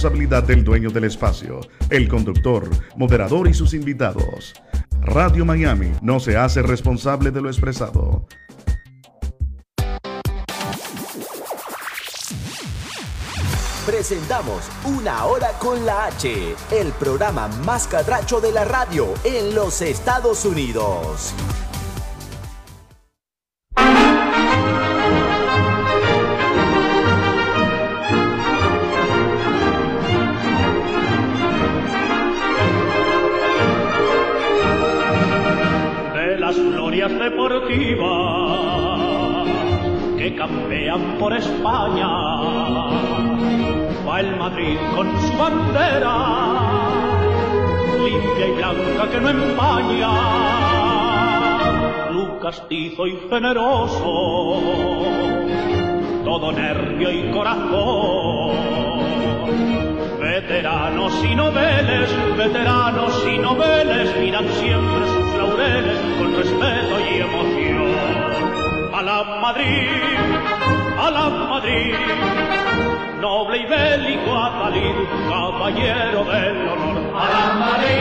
responsabilidad del dueño del espacio, el conductor, moderador y sus invitados. Radio Miami no se hace responsable de lo expresado. Presentamos Una Hora con la H, el programa más catracho de la radio en los Estados Unidos. De las glorias deportivas que campean por España, va el Madrid con su bandera, limpia y blanca que no empaña, club castizo y generoso, todo nervio y corazón, veteranos y noveles, miran siempre sus laureles con respeto y emoción. A la Madrid, noble y bélico Adalid, caballero del honor. A la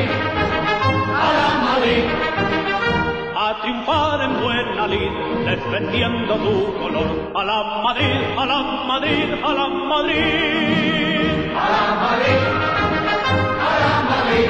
Madrid, a triunfar en buena lid, defendiendo tu color. A la Madrid, a la Madrid, a la Madrid. A la Madrid, a la Madrid.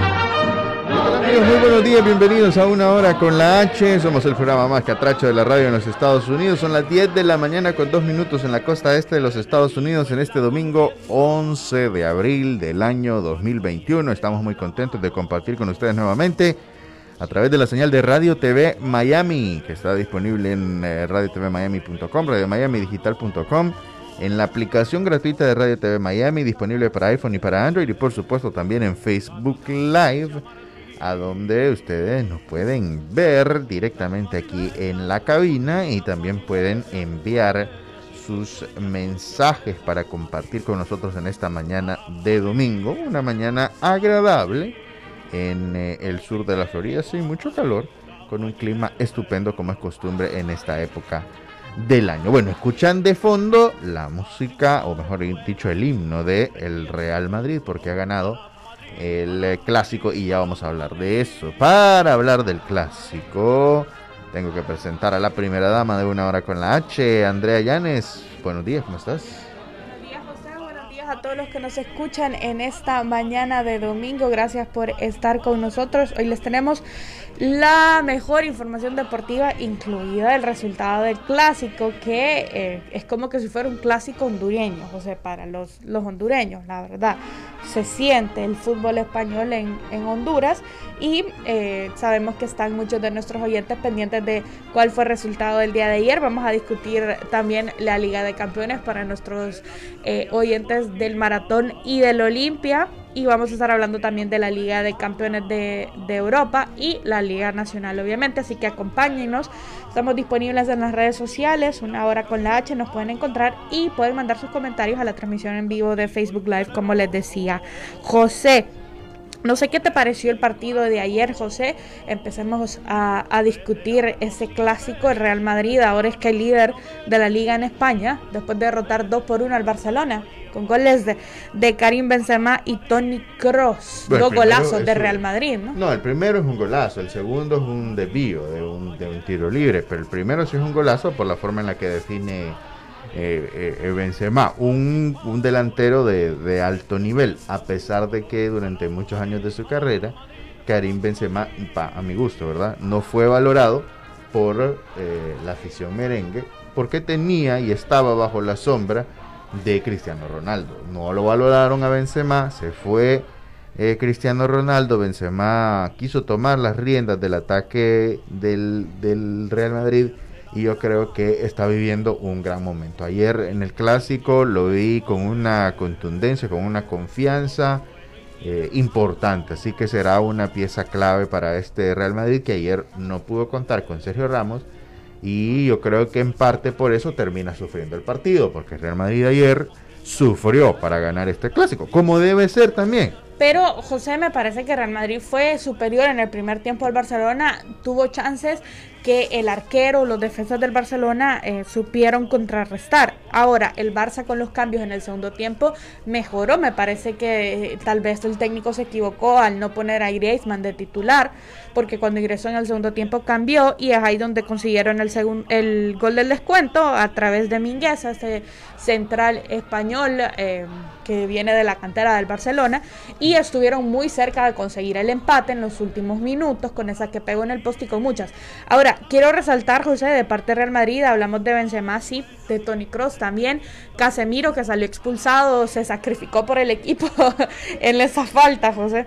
Hola amigos, muy buenos días, bienvenidos a Una Hora con la H. Somos el programa más catracho de la radio en los Estados Unidos. Son las 10 de la mañana con 2 minutos en la costa este de los Estados Unidos en este domingo 11 de abril del año 2021. Estamos muy contentos de compartir con ustedes nuevamente a través de la señal de Radio TV Miami, que está disponible en radiotvmiami.com, radiomiamidigital.com, en la aplicación gratuita de Radio TV Miami, disponible para iPhone y para Android, y por supuesto también en Facebook Live, a donde ustedes nos pueden ver directamente aquí en la cabina y también pueden enviar sus mensajes para compartir con nosotros en esta mañana de domingo, una mañana agradable en el sur de la Florida, sin mucho calor, con un clima estupendo como es costumbre en esta época del año. Bueno, escuchan de fondo la música, o mejor dicho, el himno de el Real Madrid, porque ha ganado el clásico y ya vamos a hablar de eso. Para hablar del clásico tengo que presentar a la primera dama de Una Hora con la H, Andrea Llanes. Buenos días, ¿cómo estás? Buenos días, José, buenos días a todos los que nos escuchan en esta mañana de domingo. Gracias por estar con nosotros. Hoy les tenemos la mejor información deportiva, incluida el resultado del clásico, que es como que si fuera un clásico hondureño, o sea, para los hondureños, la verdad. Se siente el fútbol español en Honduras y sabemos que están muchos de nuestros oyentes pendientes de cuál fue el resultado del día de ayer. Vamos a discutir también la Liga de Campeones para nuestros oyentes del Maratón y del Olimpia. Y vamos a estar hablando también de la Liga de Campeones de Europa y la Liga Nacional, obviamente. Así que acompáñennos. Estamos disponibles en las redes sociales, Una Hora con la H, nos pueden encontrar y pueden mandar sus comentarios a la transmisión en vivo de Facebook Live, como les decía José. No sé qué te pareció el partido de ayer, José. Empecemos a discutir ese clásico. El Real Madrid ahora es que el líder de la Liga en España, después de derrotar 2-1 al Barcelona, con goles de Karim Benzema y Toni Kroos. Bueno, dos golazos de Real Madrid, ¿no? No, el primero es un golazo, el segundo es un desvío de un tiro libre, pero el primero sí es un golazo por la forma en la que define Benzema, un delantero de alto nivel, a pesar de que durante muchos años de su carrera Karim Benzema, a mi gusto, ¿verdad?, no fue valorado por la afición merengue, porque tenía y estaba bajo la sombra de Cristiano Ronaldo. No lo valoraron a Benzema, se fue Cristiano Ronaldo, Benzema quiso tomar las riendas del ataque del Real Madrid, y yo creo que está viviendo un gran momento. Ayer en el clásico lo vi con una contundencia, con una confianza importante, así que será una pieza clave para este Real Madrid, que ayer no pudo contar con Sergio Ramos, y yo creo que en parte por eso termina sufriendo el partido, porque el Real Madrid ayer sufrió para ganar este clásico, como debe ser también. Pero, José, me parece que Real Madrid fue superior en el primer tiempo al Barcelona, tuvo chances, que el arquero, los defensas del Barcelona supieron contrarrestar. Ahora, el Barça con los cambios en el segundo tiempo mejoró. Me parece que tal vez el técnico se equivocó al no poner a Griezmann de titular, porque cuando ingresó en el segundo tiempo cambió, y es ahí donde consiguieron el gol del descuento a través de Mingueza, este central español que viene de la cantera del Barcelona, y estuvieron muy cerca de conseguir el empate en los últimos minutos con esa que pegó en el poste y con muchas. Ahora, quiero resaltar, José, de parte de Real Madrid, hablamos de Benzema, sí, de Toni Kroos también, Casemiro, que salió expulsado, se sacrificó por el equipo en esa falta, José.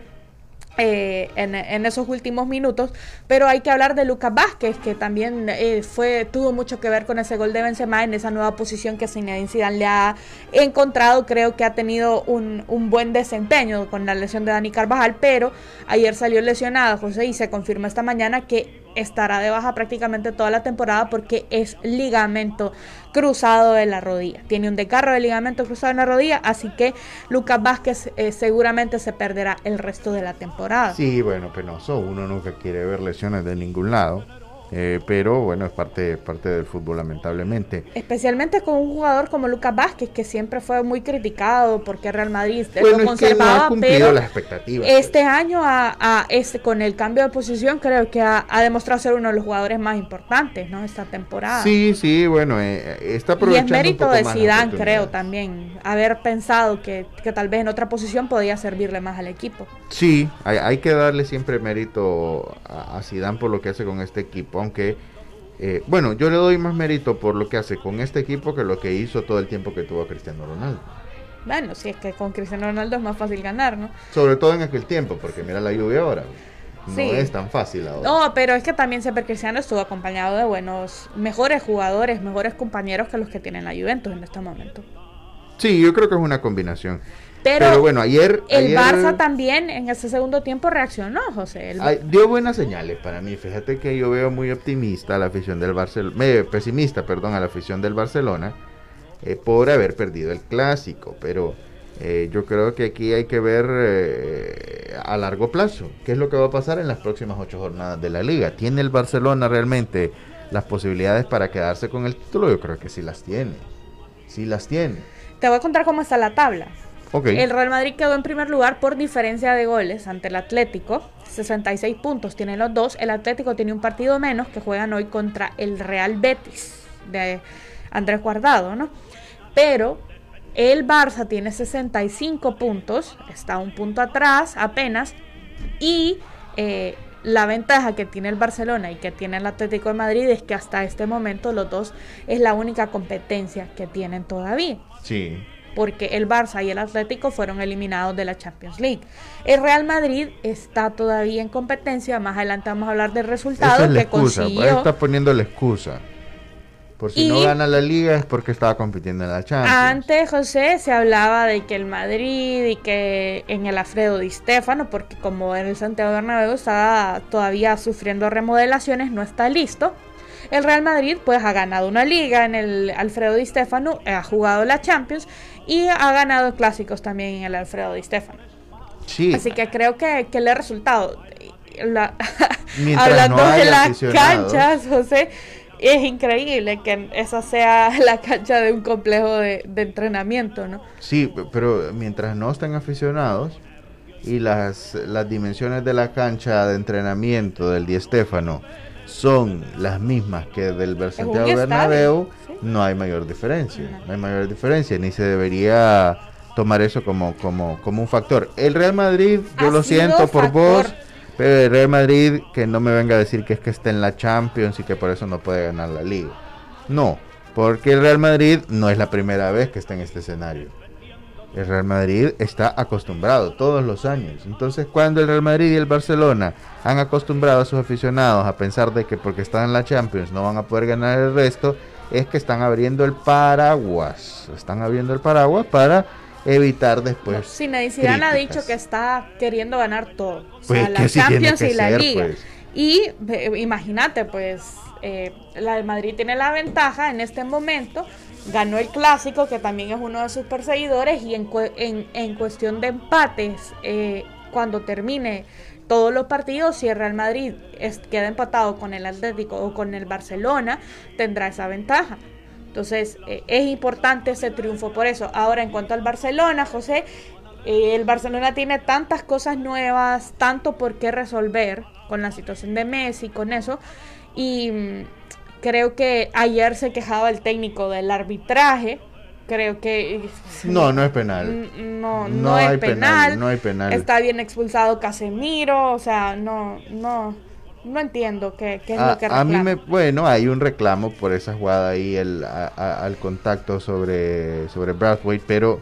En esos últimos minutos, pero hay que hablar de Lucas Vázquez, que también tuvo mucho que ver con ese gol de Benzema en esa nueva posición que Zinedine Zidane le ha encontrado. Creo que ha tenido un buen desempeño con la lesión de Dani Carvajal, pero ayer salió lesionado, José, y se confirmó esta mañana que estará de baja prácticamente toda la temporada porque es ligamento cruzado de la rodilla. Tiene un desgarro de ligamento cruzado en la rodilla, así que Lucas Vázquez seguramente se perderá el resto de la temporada. Sí, bueno, penoso. Uno nunca quiere ver lesiones de ningún lado. Pero bueno, es parte del fútbol, lamentablemente. Especialmente con un jugador como Lucas Vázquez, que siempre fue muy criticado porque Real Madrid lo conservaba, no ha cumplido pero las expectativas. Este año, con el cambio de posición, creo que ha demostrado ser uno de los jugadores más importantes, ¿no? Esta temporada. Sí, bueno, está aprovechando. Y es mérito un poco de más Zidane, creo, también, haber pensado que tal vez en otra posición podía servirle más al equipo. Sí, hay que darle siempre mérito a Zidane por lo que hace con este equipo, aunque, bueno, yo le doy más mérito por lo que hace con este equipo que lo que hizo todo el tiempo que tuvo Cristiano Ronaldo. Bueno, si es que con Cristiano Ronaldo es más fácil ganar, ¿no? Sobre todo en aquel tiempo, porque mira la lluvia ahora. No es tan fácil ahora. No, pero es que también siempre Cristiano estuvo acompañado de mejores jugadores, mejores compañeros que los que tienen la Juventus en este momento. Sí, yo creo que es una combinación. Pero bueno, ayer Barça también en ese segundo tiempo reaccionó, José. Dio buenas señales para mí. Fíjate que yo veo muy optimista a la afición del Barcelona, pesimista, a la afición del Barcelona por haber perdido el clásico. Pero yo creo que aquí hay que ver a largo plazo qué es lo que va a pasar en las próximas 8 jornadas de la Liga. ¿Tiene el Barcelona realmente las posibilidades para quedarse con el título? Yo creo que sí las tiene. Sí las tiene. Te voy a contar cómo está la tabla. Okay. El Real Madrid quedó en primer lugar por diferencia de goles ante el Atlético, 66 puntos tienen los dos. El Atlético tiene un partido menos, que juegan hoy contra el Real Betis de Andrés Guardado, ¿no? Pero el Barça tiene 65 puntos, está un punto atrás apenas, y la ventaja que tiene el Barcelona y que tiene el Atlético de Madrid es que hasta este momento los dos es la única competencia que tienen todavía. Sí. Porque el Barça y el Atlético fueron eliminados de la Champions League. El Real Madrid está todavía en competencia. Más adelante vamos a hablar del resultado que consiguió. Ahí está poniendo la excusa. Por si no gana la Liga es porque estaba compitiendo en la Champions. Antes, José, se hablaba de que el Madrid y que en el Alfredo Di Stéfano, porque como en el Santiago Bernabéu estaba todavía sufriendo remodelaciones, no está listo. El Real Madrid pues ha ganado una liga en el Alfredo Di Stéfano, ha jugado la Champions y ha ganado clásicos también en el Alfredo Di Stéfano. Sí. Así que creo que le ha resultado. Hablando no de las canchas, José, es increíble que esa sea la cancha de un complejo de entrenamiento, ¿no? Sí, pero mientras no estén aficionados y las dimensiones de la cancha de entrenamiento del Di Stéfano son las mismas que del Santiago Bernabéu, ¿sí? No hay mayor diferencia. No hay mayor diferencia, ni se debería tomar eso como un factor. El Real Madrid, yo lo siento por vos, pero el Real Madrid que no me venga a decir que es que está en la Champions y que por eso no puede ganar la Liga. No, porque el Real Madrid no es la primera vez que está en este escenario. El Real Madrid está acostumbrado todos los años. Entonces, cuando el Real Madrid y el Barcelona han acostumbrado a sus aficionados a pensar de que porque están en la Champions no van a poder ganar el resto, es que están abriendo el paraguas. Están abriendo el paraguas para evitar después. Zinedine Zidane ha dicho que está queriendo ganar todo. Pues la Champions y la Liga. Pues. Y imagínate, pues, la de Madrid tiene la ventaja en este momento. Ganó el clásico, que también es uno de sus perseguidores, y en cuestión de empates cuando termine todos los partidos, si el Real Madrid queda empatado con el Atlético o con el Barcelona, tendrá esa ventaja. Entonces, es importante ese triunfo por eso. Ahora, en cuanto al Barcelona, José, el Barcelona tiene tantas cosas nuevas, tanto por qué resolver con la situación de Messi, con eso, y creo que ayer se quejaba el técnico del arbitraje. Creo que no es penal. No es penal. No hay penal. Está bien expulsado Casemiro, o sea, no entiendo qué es lo que reclama. A mí hay un reclamo por esa jugada ahí al contacto sobre Braithwaite, pero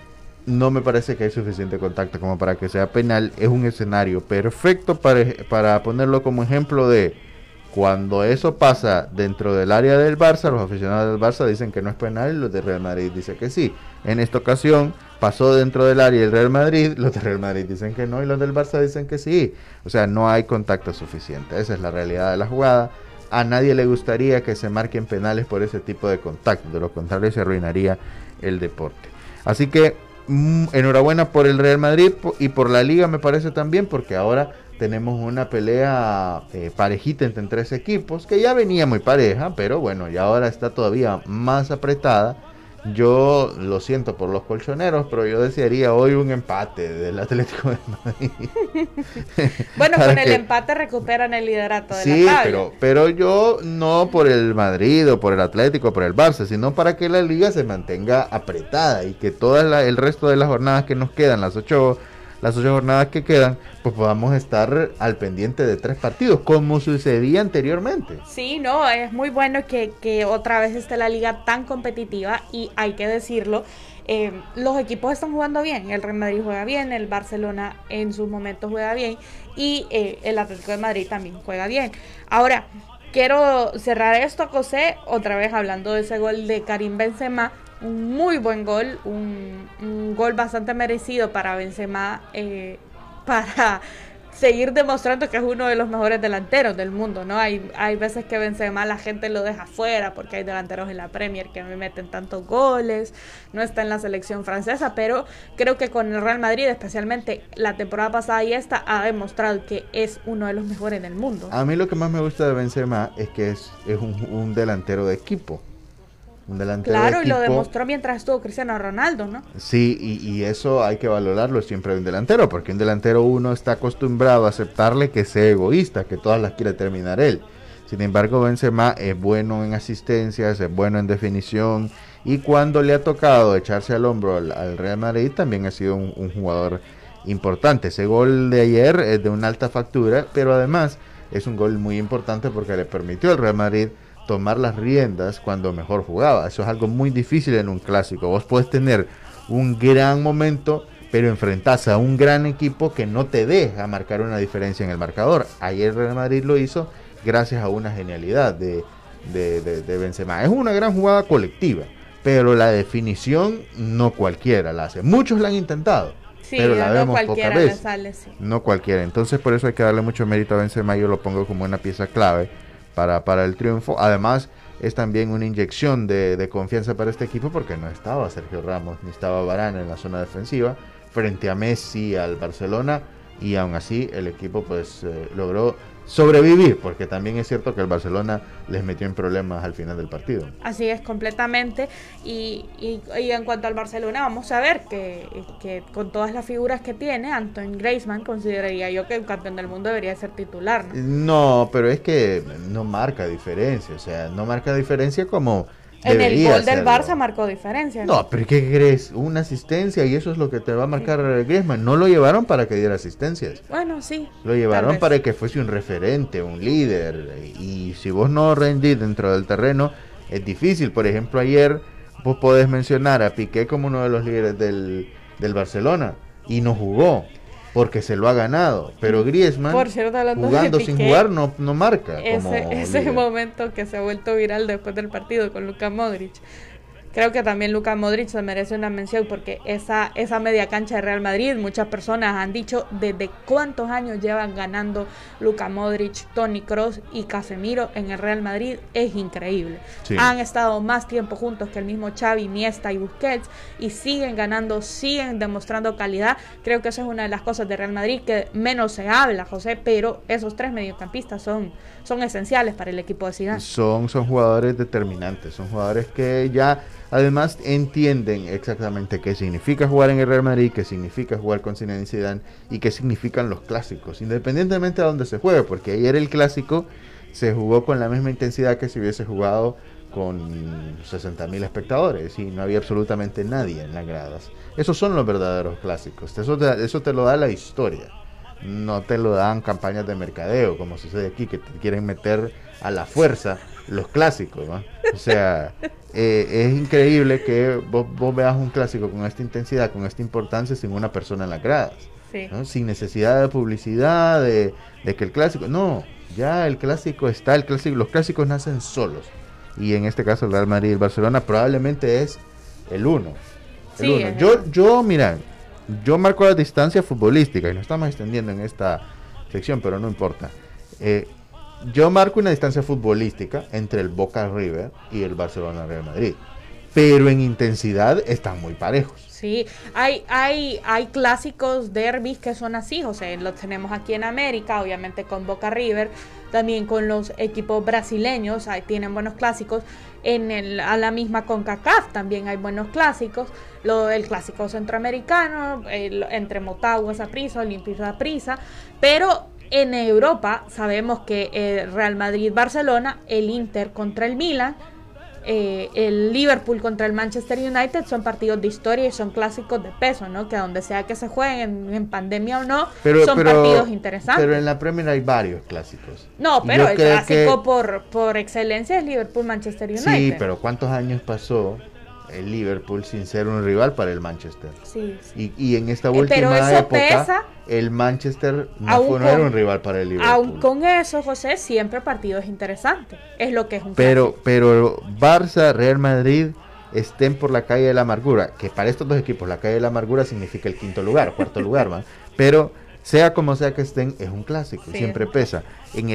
no me parece que hay suficiente contacto como para que sea penal. Es un escenario perfecto para ponerlo como ejemplo de cuando eso pasa dentro del área del Barça, los aficionados del Barça dicen que no es penal y los de Real Madrid dicen que sí. En esta ocasión pasó dentro del área del Real Madrid, los de Real Madrid dicen que no y los del Barça dicen que sí. O sea, no hay contacto suficiente. Esa es la realidad de la jugada. A nadie le gustaría que se marquen penales por ese tipo de contacto. De lo contrario, se arruinaría el deporte. Así que enhorabuena por el Real Madrid y por la Liga, me parece también, porque ahora tenemos una pelea parejita entre 3 equipos, que ya venía muy pareja, pero bueno, ya ahora está todavía más apretada. Yo lo siento por los colchoneros, pero yo desearía hoy un empate del Atlético de Madrid. Bueno, con el empate recuperan el liderato de la tabla. Sí, pero yo no por el Madrid o por el Atlético o por el Barça, sino para que la liga se mantenga apretada y que todo el resto de las jornadas que nos quedan, las 8 jornadas que quedan, pues podamos estar al pendiente de 3 partidos, como sucedía anteriormente. Sí, no, es muy bueno que otra vez esté la liga tan competitiva y hay que decirlo, los equipos están jugando bien, el Real Madrid juega bien, el Barcelona en sus momentos juega bien y el Atlético de Madrid también juega bien. Ahora, quiero cerrar esto, José, otra vez hablando de ese gol de Karim Benzema. Un muy buen gol, un gol bastante merecido para Benzema, para seguir demostrando que es uno de los mejores delanteros del mundo, ¿no? Hay veces que Benzema la gente lo deja fuera porque hay delanteros en la Premier que me meten tantos goles, no está en la selección francesa, pero creo que con el Real Madrid, especialmente la temporada pasada y esta, ha demostrado que es uno de los mejores del mundo. A mí lo que más me gusta de Benzema es que es un delantero de equipo. Claro, y lo demostró mientras estuvo Cristiano Ronaldo, ¿no? Sí, y eso hay que valorarlo siempre de un delantero, porque un delantero uno está acostumbrado a aceptarle que sea egoísta, que todas las quiere terminar él. Sin embargo, Benzema es bueno en asistencias, es bueno en definición, y cuando le ha tocado echarse al hombro al Real Madrid, también ha sido un jugador importante. Ese gol de ayer es de una alta factura, pero además es un gol muy importante porque le permitió al Real Madrid tomar las riendas cuando mejor jugaba. Eso es algo muy difícil en un clásico. Vos podés tener un gran momento, pero enfrentás a un gran equipo que no te deja marcar una diferencia en el marcador. Ayer Real Madrid lo hizo gracias a una genialidad de Benzema. Es una gran jugada colectiva, pero la definición no cualquiera la hace. Muchos la han intentado, sí, pero la vemos pocas veces. Sí. No cualquiera. Entonces por eso hay que darle mucho mérito a Benzema. Yo lo pongo como una pieza clave para el triunfo. Además es también una inyección de confianza para este equipo, porque no estaba Sergio Ramos ni estaba Varane en la zona defensiva frente a Messi, al Barcelona, y aún así el equipo pues logró sobrevivir, porque también es cierto que el Barcelona les metió en problemas al final del partido. Así es, completamente. Y en cuanto al Barcelona, vamos a ver que con todas las figuras que tiene, Antoine Griezmann, consideraría yo que el campeón del mundo debería ser titular, ¿no? No, pero es que no marca diferencia, o sea, no marca diferencia como en el gol del Barça marcó diferencia, ¿no? No, pero ¿qué crees? Una asistencia, y eso es lo que te va a marcar Griezmann. No lo llevaron para que diera asistencias. Bueno, sí. Lo llevaron para que fuese un referente, un líder. Y si vos no rendís dentro del terreno, es difícil. Por ejemplo, ayer vos podés mencionar a Piqué como uno de los líderes del Barcelona, y no jugó porque se lo ha ganado, pero Griezmann, por cierto, jugando sin jugar, no marca. Ese momento que se ha vuelto viral después del partido con Luka Modric, Creo que también Luka Modric se merece una mención porque esa media cancha de Real Madrid, muchas personas han dicho desde cuántos años llevan ganando Luka Modric, Toni Kroos y Casemiro en el Real Madrid, es increíble. Sí. Han estado más tiempo juntos que el mismo Xavi, Iniesta y Busquets y siguen ganando, siguen demostrando calidad. Creo que esa es una de las cosas de Real Madrid que menos se habla, José, pero esos tres mediocampistas son esenciales para el equipo de Zidane. Son jugadores determinantes, son jugadores que ya además entienden exactamente qué significa jugar en el Real Madrid, qué significa jugar con Zinedine Zidane y qué significan los clásicos, independientemente de dónde se juegue, porque ayer el clásico se jugó con la misma intensidad que si hubiese jugado con 60,000 espectadores y no había absolutamente nadie en las gradas. Esos son los verdaderos clásicos, eso te lo da la historia, no te lo dan campañas de mercadeo como sucede aquí, que te quieren meter a la fuerza los clásicos, ¿no? O sea, es increíble que vos veas un clásico con esta intensidad, con esta importancia, sin una persona en las gradas, sí, ¿no? Sin necesidad de publicidad, de que el clásico, no, ya el clásico está, los clásicos nacen solos, y en este caso el Real Madrid y el Barcelona probablemente es el uno. Sí, mira, yo marco la distancia futbolística, y nos estamos extendiendo en esta sección, pero no importa. Yo marco una distancia futbolística entre el Boca River y el Barcelona Real Madrid, pero en intensidad están muy parejos. Sí, hay clásicos, derbis que son así, José, los tenemos aquí en América, obviamente con Boca River, también con los equipos brasileños, ahí tienen buenos clásicos, a la misma CONCACAF también hay buenos clásicos, el clásico centroamericano, entre Motagua, Saprissa, Olimpia y Saprissa, pero en Europa sabemos que Real Madrid-Barcelona, el Inter contra el Milan, el Liverpool contra el Manchester United son partidos de historia y son clásicos de peso, ¿no? Que donde sea que se jueguen en pandemia o no, son partidos interesantes. Pero en la Premier hay varios clásicos. No, pero el clásico por excelencia es Liverpool-Manchester United. Sí, pero ¿cuántos años pasó el Liverpool sin ser un rival para el Manchester? Sí. Y en esta última época el Manchester no era un rival para el Liverpool. Aún con eso, José, siempre partidos interesantes. Es lo que es un clásico. Pero Barça, Real Madrid estén por la calle de la amargura, que para estos dos equipos la calle de la amargura significa el quinto lugar, cuarto lugar, ¿va? Pero sea como sea que estén, es un clásico, sí, siempre pesa. En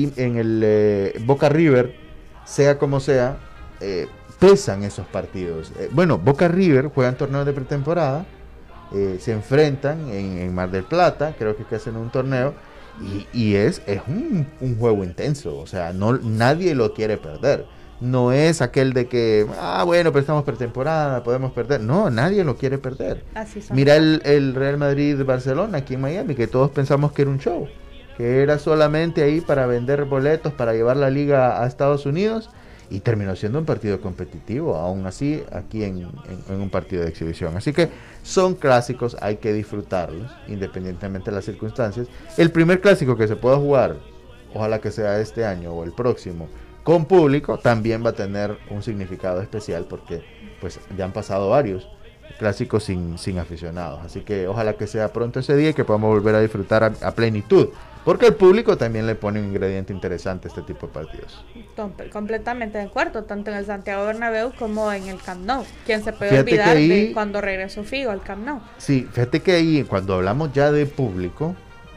el Boca River, sea como sea, pesan esos partidos. Bueno, Boca River juegan torneos de pretemporada, se enfrentan en Mar del Plata, creo que hacen un torneo, y es un juego intenso, o sea, nadie lo quiere perder. No es aquel de que, bueno, pero estamos pretemporada, podemos perder. No, nadie lo quiere perder. Mira el Real Madrid-Barcelona aquí en Miami, que todos pensamos que era un show, que era solamente ahí para vender boletos, para llevar la liga a Estados Unidos, y terminó siendo un partido competitivo, aún así aquí en un partido de exhibición. Así que son clásicos, hay que disfrutarlos independientemente de las circunstancias. El primer clásico que se pueda jugar, ojalá que sea este año o el próximo, con público, también va a tener un significado especial, porque pues ya han pasado varios clásicos sin aficionados, así que ojalá que sea pronto ese día y que podamos volver a disfrutar a plenitud, porque el público también le pone un ingrediente interesante a este tipo de partidos. Completamente de acuerdo, tanto en el Santiago Bernabéu como en el Camp Nou. ¿Quién se puede olvidar de cuando regresó Figo al Camp Nou? Sí, fíjate que ahí, cuando hablamos ya de público,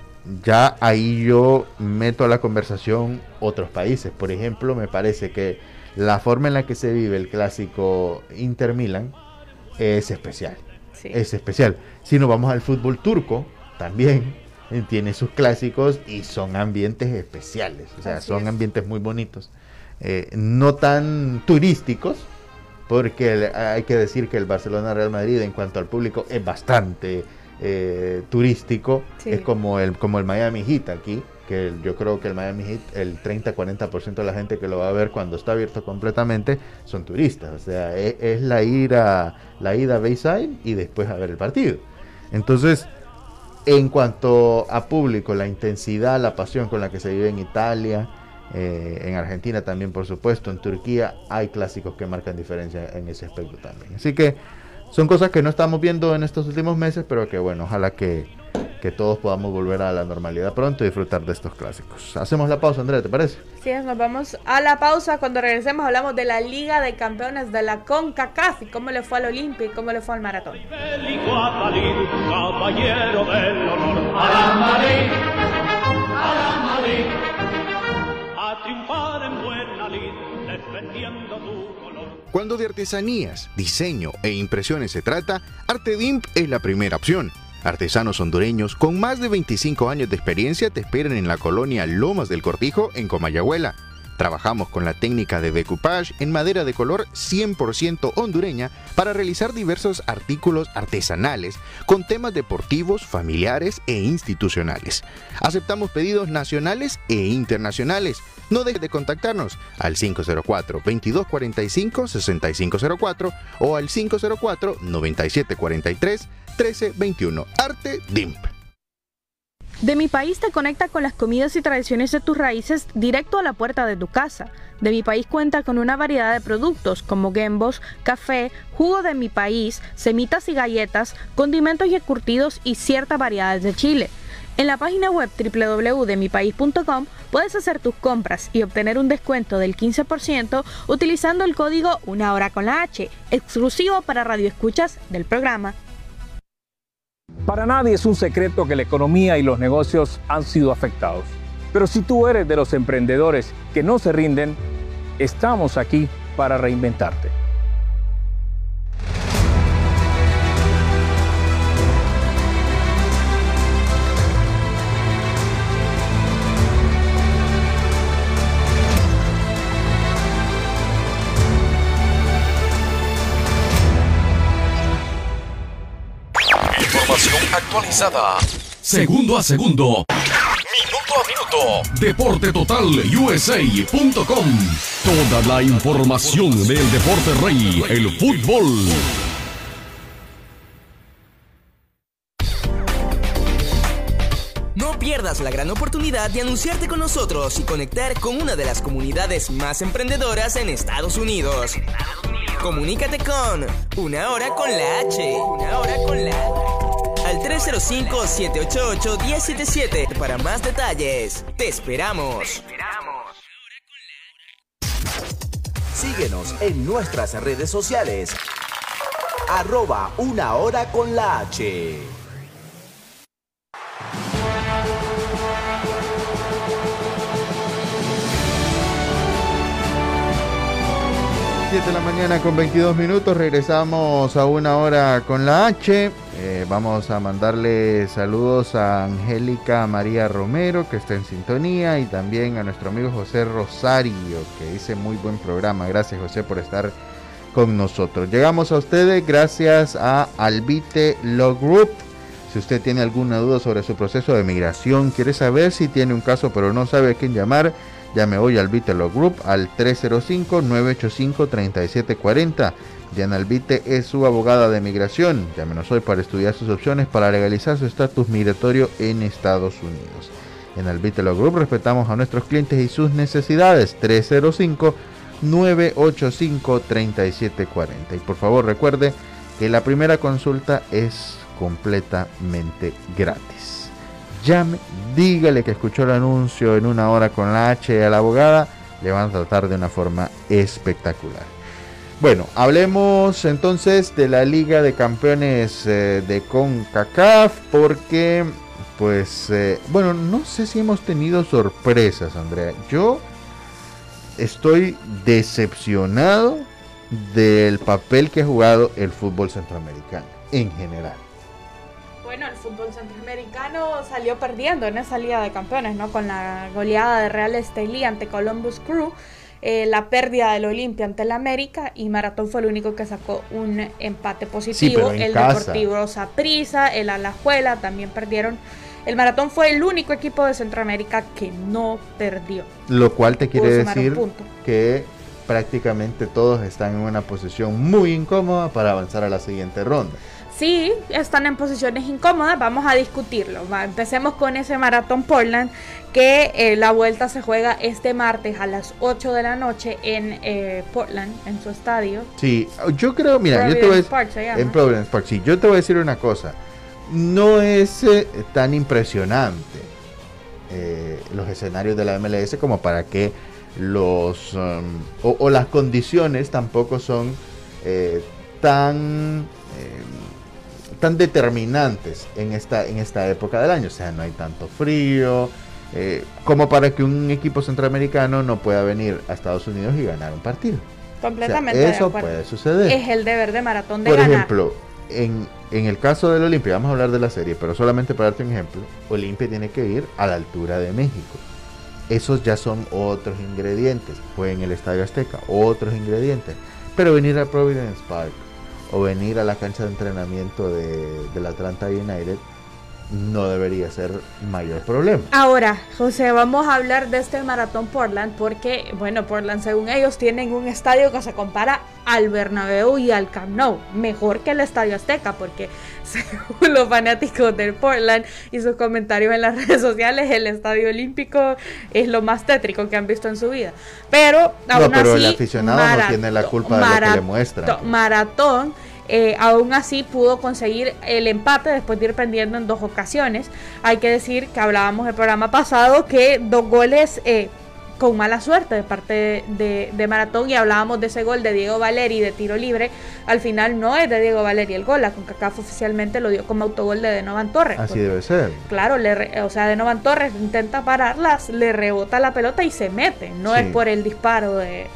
ya ahí yo meto a la conversación otros países. Por ejemplo, me parece que la forma en la que se vive el clásico Inter-Milan es especial. Sí. Es especial. Si nos vamos al fútbol turco, también tiene sus clásicos y son ambientes especiales. O sea, son ambientes muy bonitos. No tan turísticos, porque hay que decir que el Barcelona-Real Madrid en cuanto al público es bastante turístico. Sí. Es como el Miami Heat aquí, que yo creo que el Miami Heat, el 30-40% de la gente que lo va a ver cuando está abierto completamente son turistas. O sea, es la ida a Bayside y después a ver el partido. Entonces, en cuanto a público, la intensidad, la pasión con la que se vive en Italia, en Argentina también, por supuesto, en Turquía, hay clásicos que marcan diferencia en ese aspecto también. Así que son cosas que no estamos viendo en estos últimos meses, pero que bueno, ojalá que que todos podamos volver a la normalidad pronto y disfrutar de estos clásicos. Hacemos la pausa, Andrea, ¿te parece? Sí, nos vamos a la pausa. Cuando regresemos hablamos de la Liga de Campeones de la CONCACAF y cómo le fue al Olimpia y cómo le fue al Maratón. Caballero del honor, a la Madrid, a triunfar en buena lid, defendiendo tu color. Cuando de artesanías, diseño e impresiones se trata, ArteDimp es la primera opción. Artesanos hondureños con más de 25 años de experiencia te esperan en la colonia Lomas del Cortijo, en Comayagüela. Trabajamos con la técnica de decoupage en madera de color 100% hondureña para realizar diversos artículos artesanales con temas deportivos, familiares e institucionales. Aceptamos pedidos nacionales e internacionales. No dejes de contactarnos al 504-2245-6504 o al 504-9743-1321. ArteDimp. De Mi País te conecta con las comidas y tradiciones de tus raíces directo a la puerta de tu casa. De Mi País cuenta con una variedad de productos como gembos, café, jugo de Mi País, semitas y galletas, condimentos y encurtidos y ciertas variedades de chile. En la página web www.demipaís.com puedes hacer tus compras y obtener un descuento del 15% utilizando el código Una Hora con la H, exclusivo para radioescuchas del programa. Para nadie es un secreto que la economía y los negocios han sido afectados. Pero si tú eres de los emprendedores que no se rinden, estamos aquí para reinventarte. Información actualizada. Segundo a segundo. Minuto a minuto. Deporte Total USA.com. Toda la información del deporte rey, el fútbol. No pierdas la gran oportunidad de anunciarte con nosotros y conectar con una de las comunidades más emprendedoras en Estados Unidos. Comunícate con Una Hora con la H. Una Hora con la H. Al 305-788-1077 para más detalles. Te esperamos. Síguenos en nuestras redes sociales. @Una Hora con la H. 7 de la mañana con 22 minutos, regresamos a Una Hora con la H. Vamos a mandarle saludos a Angélica María Romero, que está en sintonía, y también a nuestro amigo José Rosario, que dice muy buen programa. Gracias, José, por estar con nosotros. Llegamos a ustedes gracias a Albite Law Group. Si usted tiene alguna duda sobre su proceso de migración, quiere saber si tiene un caso pero no sabe a quién llamar, llame hoy al Albite Law Group al 305-985-3740. Diana Albite es su abogada de migración. Llámenos hoy para estudiar sus opciones para legalizar su estatus migratorio en Estados Unidos. En Albite Law Group respetamos a nuestros clientes y sus necesidades. 305-985-3740. Y por favor recuerde que la primera consulta es completamente gratis. Llame, dígale que escuchó el anuncio en Una Hora con la H a la abogada, le van a tratar de una forma espectacular. Bueno, hablemos entonces de la Liga de Campeones de CONCACAF, porque pues bueno, no sé si hemos tenido sorpresas, Andrea. Yo estoy decepcionado del papel que ha jugado el fútbol centroamericano en general. Bueno, el fútbol centroamericano salió perdiendo en esa Liga de Campeones, ¿no? Con la goleada de Real Estelí ante Columbus Crew, la pérdida del Olimpia ante el América, y Maratón fue el único que sacó un empate positivo. Sí, el casa. Deportivo Saprissa, el Alajuela también perdieron. El Maratón fue el único equipo de Centroamérica que no perdió. Lo cual te quiere decir punto. que prácticamente todos están en una posición muy incómoda para avanzar a la siguiente ronda. Sí, están en posiciones incómodas, vamos a discutirlo. Empecemos con ese Maratón Portland, que la vuelta se juega este martes a las 8 de la noche en Portland, en su estadio. Sí, yo creo, mira, Providence yo te voy a Park se llama. en Providence Park, sí, yo te voy a decir una cosa. no es tan impresionante los escenarios de la MLS como para que o las condiciones tampoco son tan determinantes en esta época del año. O sea, no hay tanto frío como para que un equipo centroamericano no pueda venir a Estados Unidos y ganar un partido. Completamente, o sea, eso de acuerdo. puede suceder. Es el deber de Maratón de Por ganar. ejemplo, en el caso del Olimpia, vamos a hablar de la serie, pero solamente para darte un ejemplo, Olimpia tiene que ir a la altura de México. Esos ya son otros ingredientes. Fue en el Estadio Azteca, otros ingredientes. Pero venir a Providence Park o venir a la cancha de entrenamiento del Atlanta United no debería ser mayor problema. Ahora, José, vamos a hablar de este Maratón Portland porque, bueno, Portland según ellos tienen un estadio que se compara al Bernabéu y al Camp Nou, mejor que el Estadio Azteca, porque según los fanáticos del Portland y sus comentarios en las redes sociales, el Estadio Olímpico es lo más tétrico que han visto en su vida. Pero aún pero así, el aficionado no tiene la culpa de lo que le muestran. Maratón aún así pudo conseguir el empate después de ir perdiendo en 2 ocasiones. Hay que decir que hablábamos el programa pasado que 2 goles con mala suerte de parte de Maratón, y hablábamos de ese gol de Diego Valeri de tiro libre. Al final no es de Diego Valeri el gol, la CONCACAF oficialmente lo dio como autogol de Denovan Torres. Así debe ser. Claro, Denovan Torres intenta pararlas, le rebota la pelota y se mete, no es por el disparo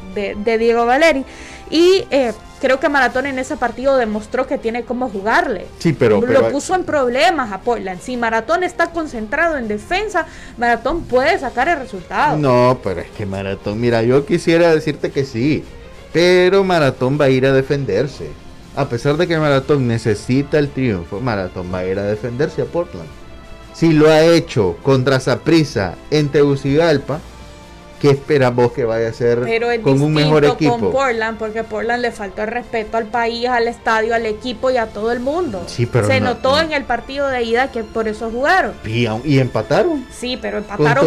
de Diego Valeri. Y creo que Maratón en ese partido demostró que tiene cómo jugarle. Sí, pero lo puso en problemas a Portland. Si Maratón está concentrado en defensa, Maratón puede sacar el resultado. No, pero es que Maratón, mira, yo quisiera decirte que sí, pero Maratón va a ir a defenderse. A pesar de que Maratón necesita el triunfo, Maratón va a ir a defenderse a Portland. Si lo ha hecho contra Saprissa en Tegucigalpa, ¿qué esperas vos que vaya a hacer con un mejor equipo? Con Portland, porque Portland le faltó el respeto al país, al estadio, al equipo y a todo el mundo. Sí, pero se notó en el partido de ida que por eso jugaron. Y empataron. Sí, pero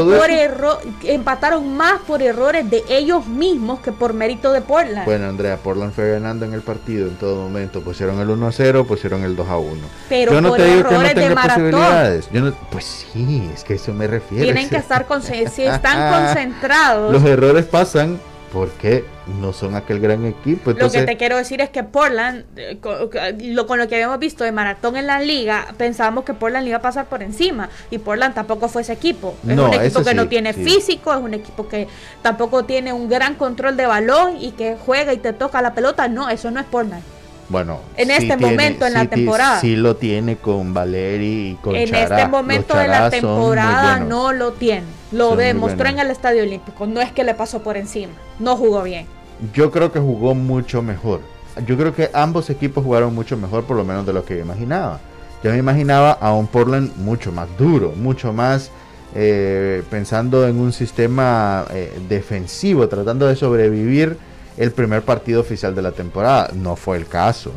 empataron más por errores de ellos mismos que por mérito de Portland. Bueno, Andrea, Portland fue ganando en el partido en todo momento. Pusieron el 1-0, pusieron el 2-1. Pero yo no por te digo que no errores de tenga Maratón. Posibilidades. Pues sí, es que eso me refiero. Tienen que estar si están concentrados. Los errores pasan porque no son aquel gran equipo. Entonces, lo que te quiero decir es que Portland, con lo que habíamos visto de Maratón en la liga, pensábamos que Portland iba a pasar por encima, y Portland tampoco fue ese equipo. Es un equipo que no tiene físico, es un equipo que tampoco tiene un gran control de balón y que juega y te toca la pelota. No, eso no es Portland. Bueno, en este momento en la temporada sí lo tiene con Valeri y con en este momento de la temporada no lo tiene. Lo demostró en el Estadio Olímpico. No es que le pasó por encima, no jugó bien. Yo creo que jugó mucho mejor. Yo creo que ambos equipos jugaron mucho mejor, por lo menos de lo que yo imaginaba. Yo me imaginaba a un Portland mucho más duro, mucho más pensando en un sistema defensivo, tratando de sobrevivir el primer partido oficial de la temporada. No fue el caso.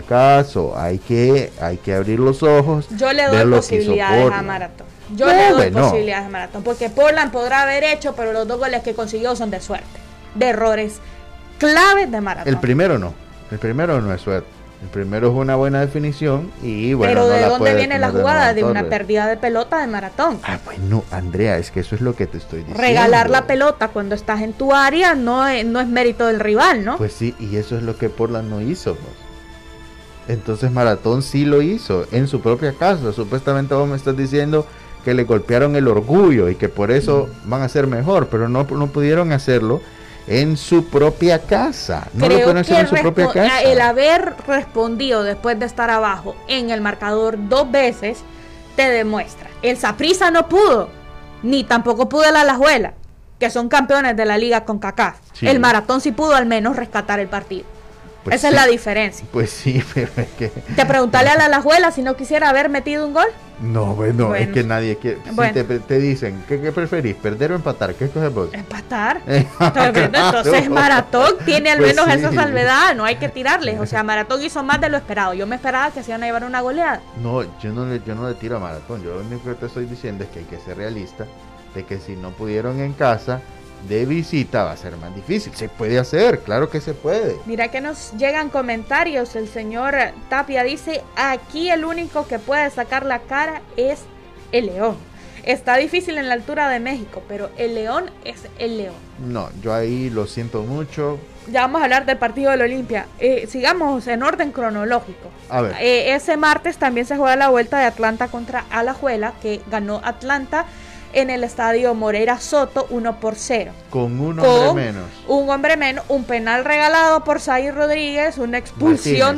Hay que abrir los ojos. Yo le doy posibilidades a Maratón. Posibilidades a Maratón, porque Portland podrá haber hecho, pero los 2 goles que consiguió son de suerte, de errores claves de Maratón. El primero no es suerte. El primero es una buena definición y bueno. Pero ¿de dónde viene la jugada? De una pérdida de pelota de Maratón. Bueno, Andrea, es que eso es lo que te estoy diciendo. Regalar la pelota cuando estás en tu área no es mérito del rival, ¿no? Pues sí, y eso es lo que Portland no hizo, pues. Entonces Maratón sí lo hizo en su propia casa. Supuestamente vos me estás diciendo que le golpearon el orgullo y que por eso van a ser mejor, pero no pudieron hacerlo en su propia casa. Creo que el haber respondido después de estar abajo en el marcador 2 veces te demuestra. El Saprissa no pudo, ni tampoco pudo el Alajuela, que son campeones de la liga CONCACAF. Sí. El Maratón sí pudo al menos rescatar el partido. Pues esa es la diferencia. Pues sí, pero es que... ¿Te preguntarle a la Alajuela si no quisiera haber metido un gol? No, bueno, es que nadie quiere... Bueno. Si te dicen, ¿qué preferís? ¿Perder o empatar? ¿Qué escoges vos? Empatar. Entonces Maratón tiene al menos esa salvedad, no hay que tirarles. O sea, Maratón hizo más de lo esperado. Yo me esperaba que se iban a llevar una goleada. No, yo no le tiro a Maratón. Yo lo único que te estoy diciendo es que hay que ser realista, de que si no pudieron en casa, de visita va a ser más difícil. Se puede hacer, claro que se puede. Mira que nos llegan comentarios. El señor Tapia dice: aquí el único que puede sacar la cara es el León. Está difícil en la altura de México, pero el León es el León. No, yo ahí lo siento mucho. Ya vamos a hablar del partido del Olimpia. Sigamos en orden cronológico. A ver. Ese martes también se juega la vuelta de Atlanta contra Alajuela, que ganó Atlanta en el estadio Moreira Soto 1-0. Con un hombre menos. Un hombre menos, un penal regalado por Zaid Rodríguez, una expulsión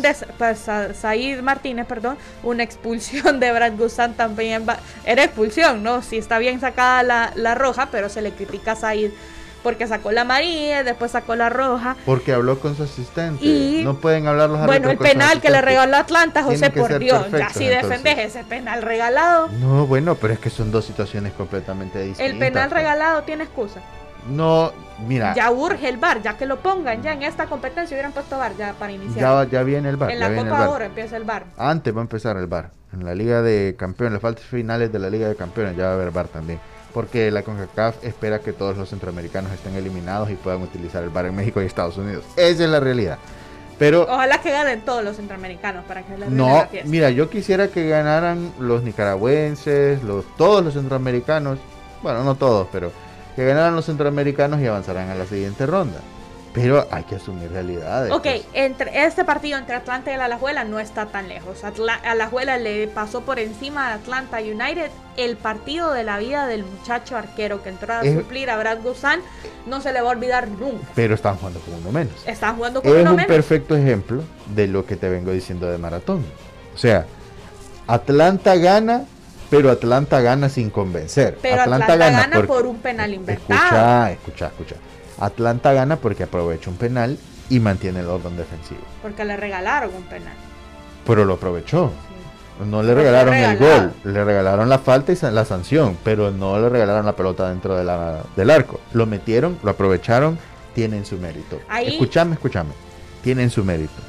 Zaid Martínez, perdón, una expulsión de Brad Guzán también. Era expulsión, ¿no? Sí está bien sacada la roja, pero se le critica a Zaid porque sacó la amarilla, después sacó la roja. Porque habló con su asistente. Y, no pueden hablar los árbitros. Bueno, el penal que le regaló Atlanta, José, por Dios, ya si defendes ese penal regalado. No, bueno, pero es que son dos situaciones completamente distintas. El penal regalado tiene excusa. No, mira. Ya urge el VAR, ya que lo pongan, ya en esta competencia hubieran puesto VAR ya para iniciar. Ya viene el VAR. En la Copa ahora empieza el VAR. Antes va a empezar el VAR. En la Liga de Campeones, las fases finales de la Liga de Campeones ya va a haber VAR también. Porque la CONCACAF espera que todos los centroamericanos estén eliminados y puedan utilizar el VAR en México y Estados Unidos. Esa es la realidad. Pero ojalá que ganen todos los centroamericanos para que les no, la fiesta. Mira, yo quisiera que ganaran los nicaragüenses, todos los centroamericanos, bueno, no todos, pero que ganaran los centroamericanos y avanzaran a la siguiente ronda. Pero hay que asumir realidades. Ok, entre este partido entre Atlanta y el Alajuela no está tan lejos. Alajuela le pasó por encima a Atlanta United. El partido de la vida del muchacho arquero que entró a suplir a Brad Guzán no se le va a olvidar nunca. Pero están jugando con uno menos. Están jugando con uno menos. Es un perfecto ejemplo de lo que te vengo diciendo de Maratón. O sea, Atlanta gana, pero Atlanta gana sin convencer. Pero Atlanta gana por un penal inventado. Escucha. Atlanta gana porque aprovecha un penal y mantiene el orden defensivo. Porque le regalaron un penal. Pero lo aprovechó. Sí. No le regalaron el gol, le regalaron la falta y la sanción, pero no le regalaron la pelota dentro del arco. Lo metieron, lo aprovecharon, tienen su mérito. Ahí... Escúchame. Tienen su mérito.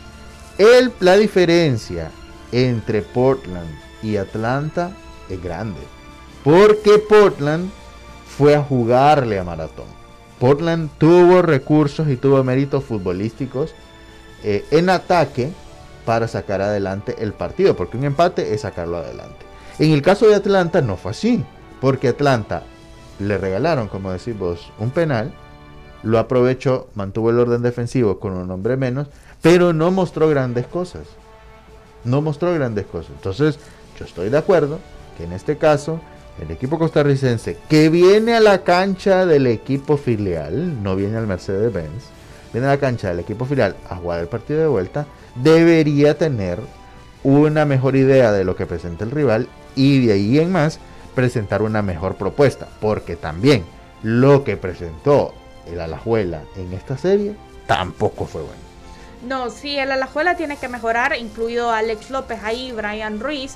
La diferencia entre Portland y Atlanta es grande. Porque Portland fue a jugarle a Maratón. Portland tuvo recursos y tuvo méritos futbolísticos en ataque para sacar adelante el partido, porque un empate es sacarlo adelante. En el caso de Atlanta no fue así, porque Atlanta le regalaron, como decís vos, un penal, lo aprovechó, mantuvo el orden defensivo con un hombre menos, pero no mostró grandes cosas. Entonces, yo estoy de acuerdo que en este caso el equipo costarricense que viene a la cancha del equipo filial, no viene al Mercedes-Benz, viene a la cancha del equipo filial a jugar el partido de vuelta, debería tener una mejor idea de lo que presenta el rival y de ahí en más presentar una mejor propuesta, porque también lo que presentó el Alajuela en esta serie tampoco fue bueno. No, sí, el Alajuela tiene que mejorar, incluido Alex López ahí, Brian Ruiz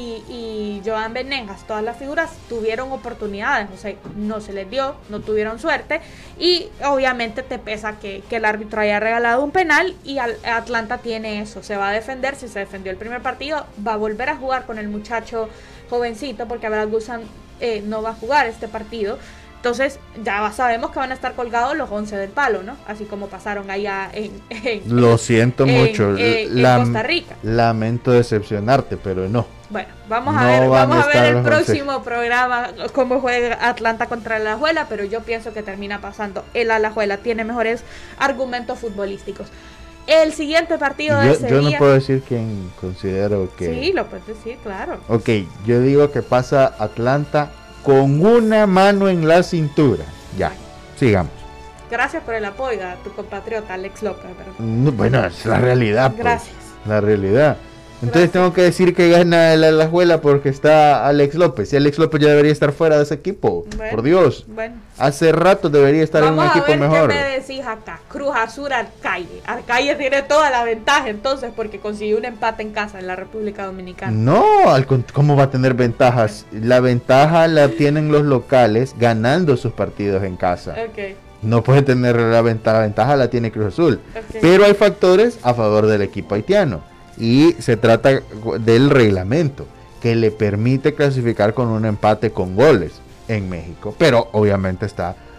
y Joan Benegas. Todas las figuras tuvieron oportunidades, o sea, no se les dio, no tuvieron suerte y obviamente te pesa que el árbitro haya regalado un penal y Atlanta tiene eso, se va a defender. Si se defendió el primer partido, va a volver a jugar con el muchacho jovencito porque Brad Guzán no va a jugar este partido. Entonces ya sabemos que van a estar colgados los 11 del palo, ¿no? Así como pasaron allá lo siento mucho. En Costa Rica. Lamento decepcionarte, pero no. Bueno, vamos a ver el próximo programa cómo juega Atlanta contra el Alajuela, pero yo pienso que termina pasando el Alajuela. Tiene mejores argumentos futbolísticos. El siguiente partido de ese día... Yo no puedo decir quién considero que... Sí, lo puedes decir, claro. Ok, yo digo que pasa Atlanta con una mano en la cintura. Ya, sigamos. Gracias por el apoyo a tu compatriota Alex López. No, bueno, es la realidad. Gracias. Pues, la realidad. Entonces tengo que decir que gana el Alajuela porque está Alex López. Y Alex López ya debería estar fuera de ese equipo. Bueno, por Dios. Bueno. Hace rato debería estar en un equipo mejor. Vamos a ver qué me decís acá. Cruz Azul Arcalle. Arcalle tiene toda la ventaja entonces porque consiguió un empate en casa en la República Dominicana. No, ¿cómo va a tener ventajas? La ventaja la tienen los locales ganando sus partidos en casa. Okay. No puede tener la ventaja la tiene Cruz Azul. Okay. Pero hay factores a favor del equipo haitiano. Y se trata del reglamento que le permite clasificar con un empate con goles en México, pero obviamente está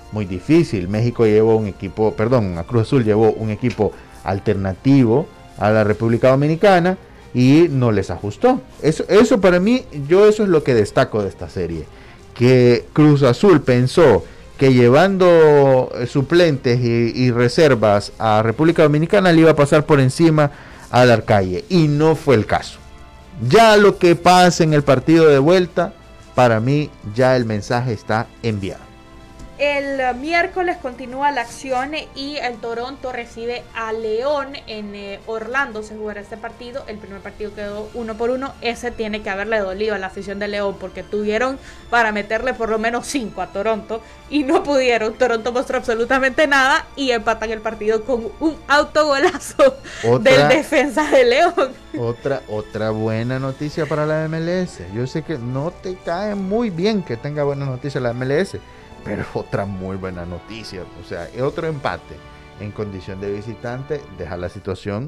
muy difícil. México llevó un equipo, perdón, a Cruz Azul llevó un equipo alternativo a la República Dominicana y no les ajustó. Eso para mí, eso es lo que destaco de esta serie, que Cruz Azul pensó que llevando suplentes y reservas a República Dominicana le iba a pasar por encima al Arcaye, y no fue el caso. Ya lo que pasa en el partido de vuelta, para mí ya el mensaje está enviado. El miércoles continúa la acción y el Toronto recibe a León en Orlando. Se jugará este partido. El primer partido quedó 1-1. Ese tiene que haberle dolido a la afición de León, porque tuvieron para meterle por lo menos 5 a Toronto y no pudieron. Toronto mostró absolutamente nada y empatan el partido con un autogolazo del defensa de León. Otra buena noticia para la MLS. Yo sé que no te cae muy bien que tenga buena noticia la MLS, pero otra muy buena noticia, o sea, otro empate en condición de visitante deja la situación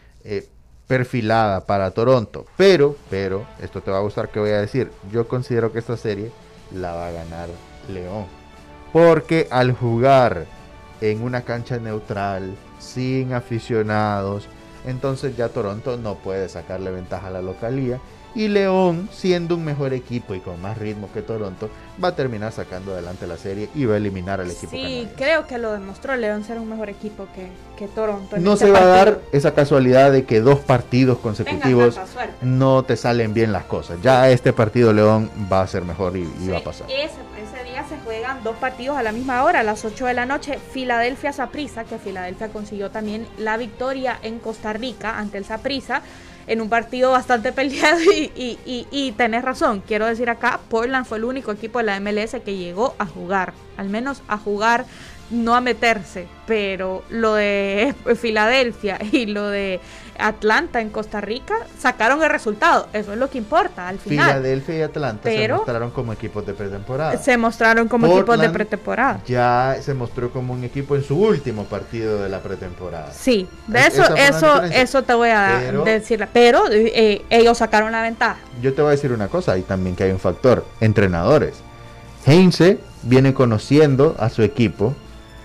perfilada para Toronto. Pero, esto te va a gustar que voy a decir, yo considero que esta serie la va a ganar León, porque al jugar en una cancha neutral, sin aficionados, entonces ya Toronto no puede sacarle ventaja a la localía, y León, siendo un mejor equipo y con más ritmo que Toronto, va a terminar sacando adelante la serie y va a eliminar al equipo canadiense. Sí, creo que lo demostró. León ser un mejor equipo que Toronto. No se va a dar esa casualidad de que 2 partidos consecutivos no te salen bien las cosas. Ya este partido León va a ser mejor y va a pasar. Ese día se juegan 2 partidos a la misma hora, a las 8 de la noche. Filadelfia-Saprissa, que Filadelfia consiguió también la victoria en Costa Rica ante el Saprissa, en un partido bastante peleado y tenés razón, quiero decir acá, Portland fue el único equipo de la MLS que llegó a jugar, al menos a jugar, no a meterse, pero lo de Filadelfia y lo de Atlanta en Costa Rica sacaron el resultado, eso es lo que importa al final. Filadelfia y Atlanta se mostraron como equipos de pretemporada. Equipos de pretemporada. Ya se mostró como un equipo en su último partido de la pretemporada. Sí, de eso te voy a decir, pero ellos sacaron la ventaja. Yo te voy a decir una cosa, y también que hay un factor, entrenadores. Heinze viene conociendo a su equipo.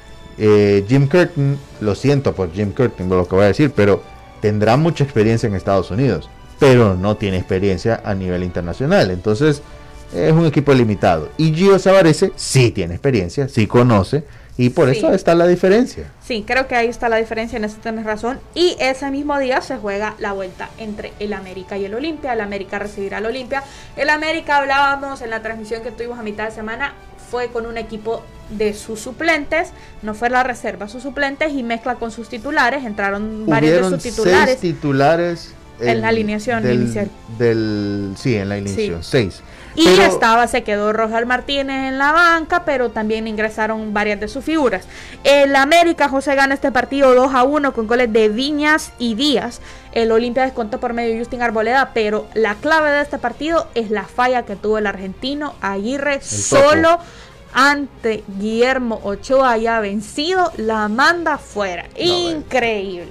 Jim Curtin, lo siento por Jim Curtin, por lo que voy a decir, pero tendrá mucha experiencia en Estados Unidos, pero no tiene experiencia a nivel internacional, entonces es un equipo limitado. Y Gio Savarese sí tiene experiencia, sí conoce, y por eso está la diferencia. Sí, creo que ahí está la diferencia, en eso tienes razón. Y ese mismo día se juega la vuelta entre el América y el Olimpia. El América recibirá al Olimpia. El América, hablábamos en la transmisión que tuvimos a mitad de semana, fue con un equipo de sus suplentes, no fue la reserva, sus suplentes, y mezcla con sus titulares. Entraron varios de sus titulares. 6 titulares en la alineación inicial. En la alineación, 6. Y se quedó Roger Martínez en la banca, pero también ingresaron varias de sus figuras. El América, José, gana este partido 2-1 con goles de Viñas y Díaz. El Olimpia descontó por medio de Justin Arboleda, pero la clave de este partido es la falla que tuvo el argentino Aguirre solo ante Guillermo Ochoa, ya vencido, la manda fuera. Increíble.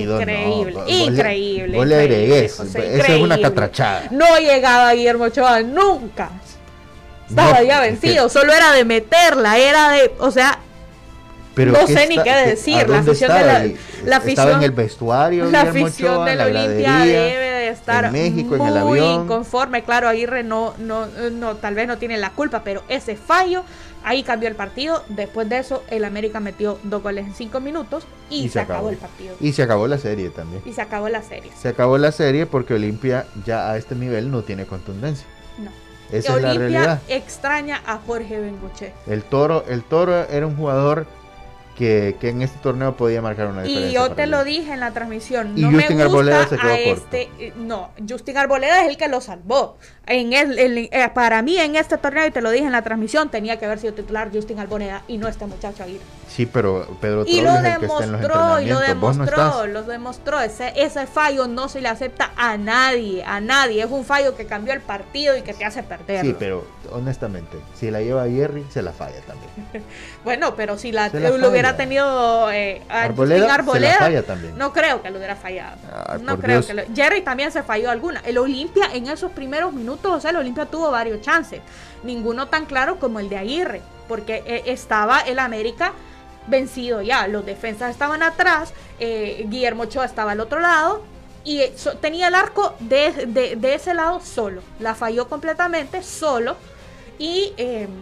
Increíble. Vos le agregues, eso es una catrachada. No llegaba Guillermo Ochoa nunca. Estaba ya vencido, solo era de meterla, pero no sé ni qué decir. La afición estaba en el vestuario, la afición del Olimpia debe de estar en México, muy en el avión, inconforme. Claro, Aguirre no, tal vez no tiene la culpa, pero ese fallo ahí cambió el partido. Después de eso, el América metió 2 goles en 5 minutos y se acabó el partido. Y se acabó la serie también. Se acabó la serie porque Olimpia ya a este nivel no tiene contundencia. No. Esa es la realidad. Extraña a Jorge Bengoche. El Toro era un jugador que en este torneo podía marcar una diferencia. Y yo te lo dije en la transmisión. No me gusta Arboleda se quedó corto. No, Justin Arboleda es el que lo salvó. Para mí en este torneo, y te lo dije en la transmisión, tenía que haber sido titular Justin Arboleda y no este muchacho Aguirre. Sí, pero Pedro Troll es el que está en los entrenamientos. Lo demostró. Ese fallo no se le acepta a nadie. Es un fallo que cambió el partido y que te hace perder. Sí, pero honestamente, si la lleva Jerry, se la falla también. Bueno, pero si lo hubiera tenido Arboleda, se la falla también. No creo que lo hubiera fallado. Jerry también se falló alguna. El Olimpia en esos primeros minutos, el Olimpia tuvo varios chances. Ninguno tan claro como el de Aguirre. porque estaba el América vencido ya, los defensas estaban atrás, Guillermo Ochoa estaba al otro lado y tenía el arco de ese lado solo, la falló completamente solo y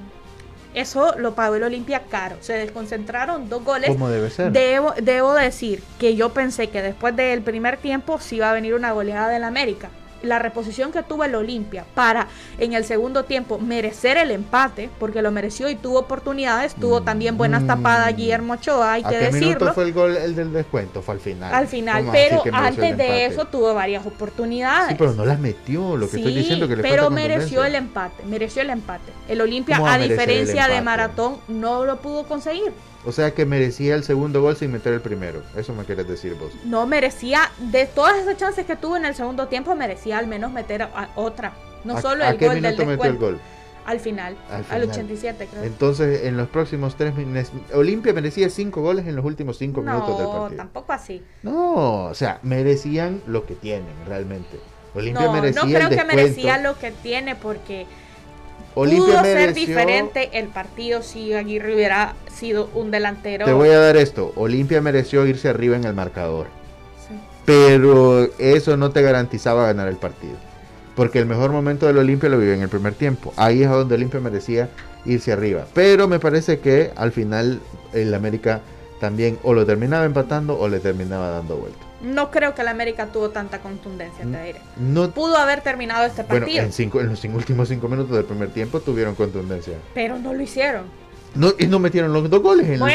eso lo pagó el Olimpia caro, se desconcentraron 2 goles. Como debe ser. Debo decir que yo pensé que después del primer tiempo sí iba a venir una goleada del América. La reposición que tuvo el Olimpia para en el segundo tiempo merecer el empate, porque lo mereció y tuvo oportunidades, tuvo también buenas tapadas Guillermo Ochoa, hay que decirlo. ¿A qué minuto fue el gol, el del descuento? Fue al final. Al final, pero antes de eso tuvo varias oportunidades. Sí, pero no las metió, lo que estoy diciendo que le pero mereció el empate. El Olimpia, a diferencia de Maratón, no lo pudo conseguir. O sea que merecía el segundo gol sin meter el primero. Eso me quieres decir vos. No, merecía, de todas esas chances que tuvo en el segundo tiempo, merecía al menos meter otra. No solo el gol del descuento. ¿A qué minuto metió el gol? Al final, al 87 creo. Entonces, en los próximos 3 minutos, Olimpia merecía 5 goles en los últimos 5 minutos del partido. No, tampoco así. No, o sea, merecían lo que tienen realmente. Olimpia merecía el descuento. No creo que merecía lo que tiene porque... Olimpia pudo ser diferente el partido si Aguirre hubiera sido un delantero. Te voy a dar esto, Olimpia mereció irse arriba en el marcador, sí. Pero eso no te garantizaba ganar el partido, porque el mejor momento del Olimpia lo vivió en el primer tiempo, ahí es donde Olimpia merecía irse arriba, pero me parece que al final el América también o lo terminaba empatando o le terminaba dando vuelta. No creo que el América tuvo tanta contundencia, te diré. No, pudo haber terminado este partido. Bueno, en los últimos 5 minutos del primer tiempo tuvieron contundencia. Pero no lo hicieron. Y no metieron los 2 goles en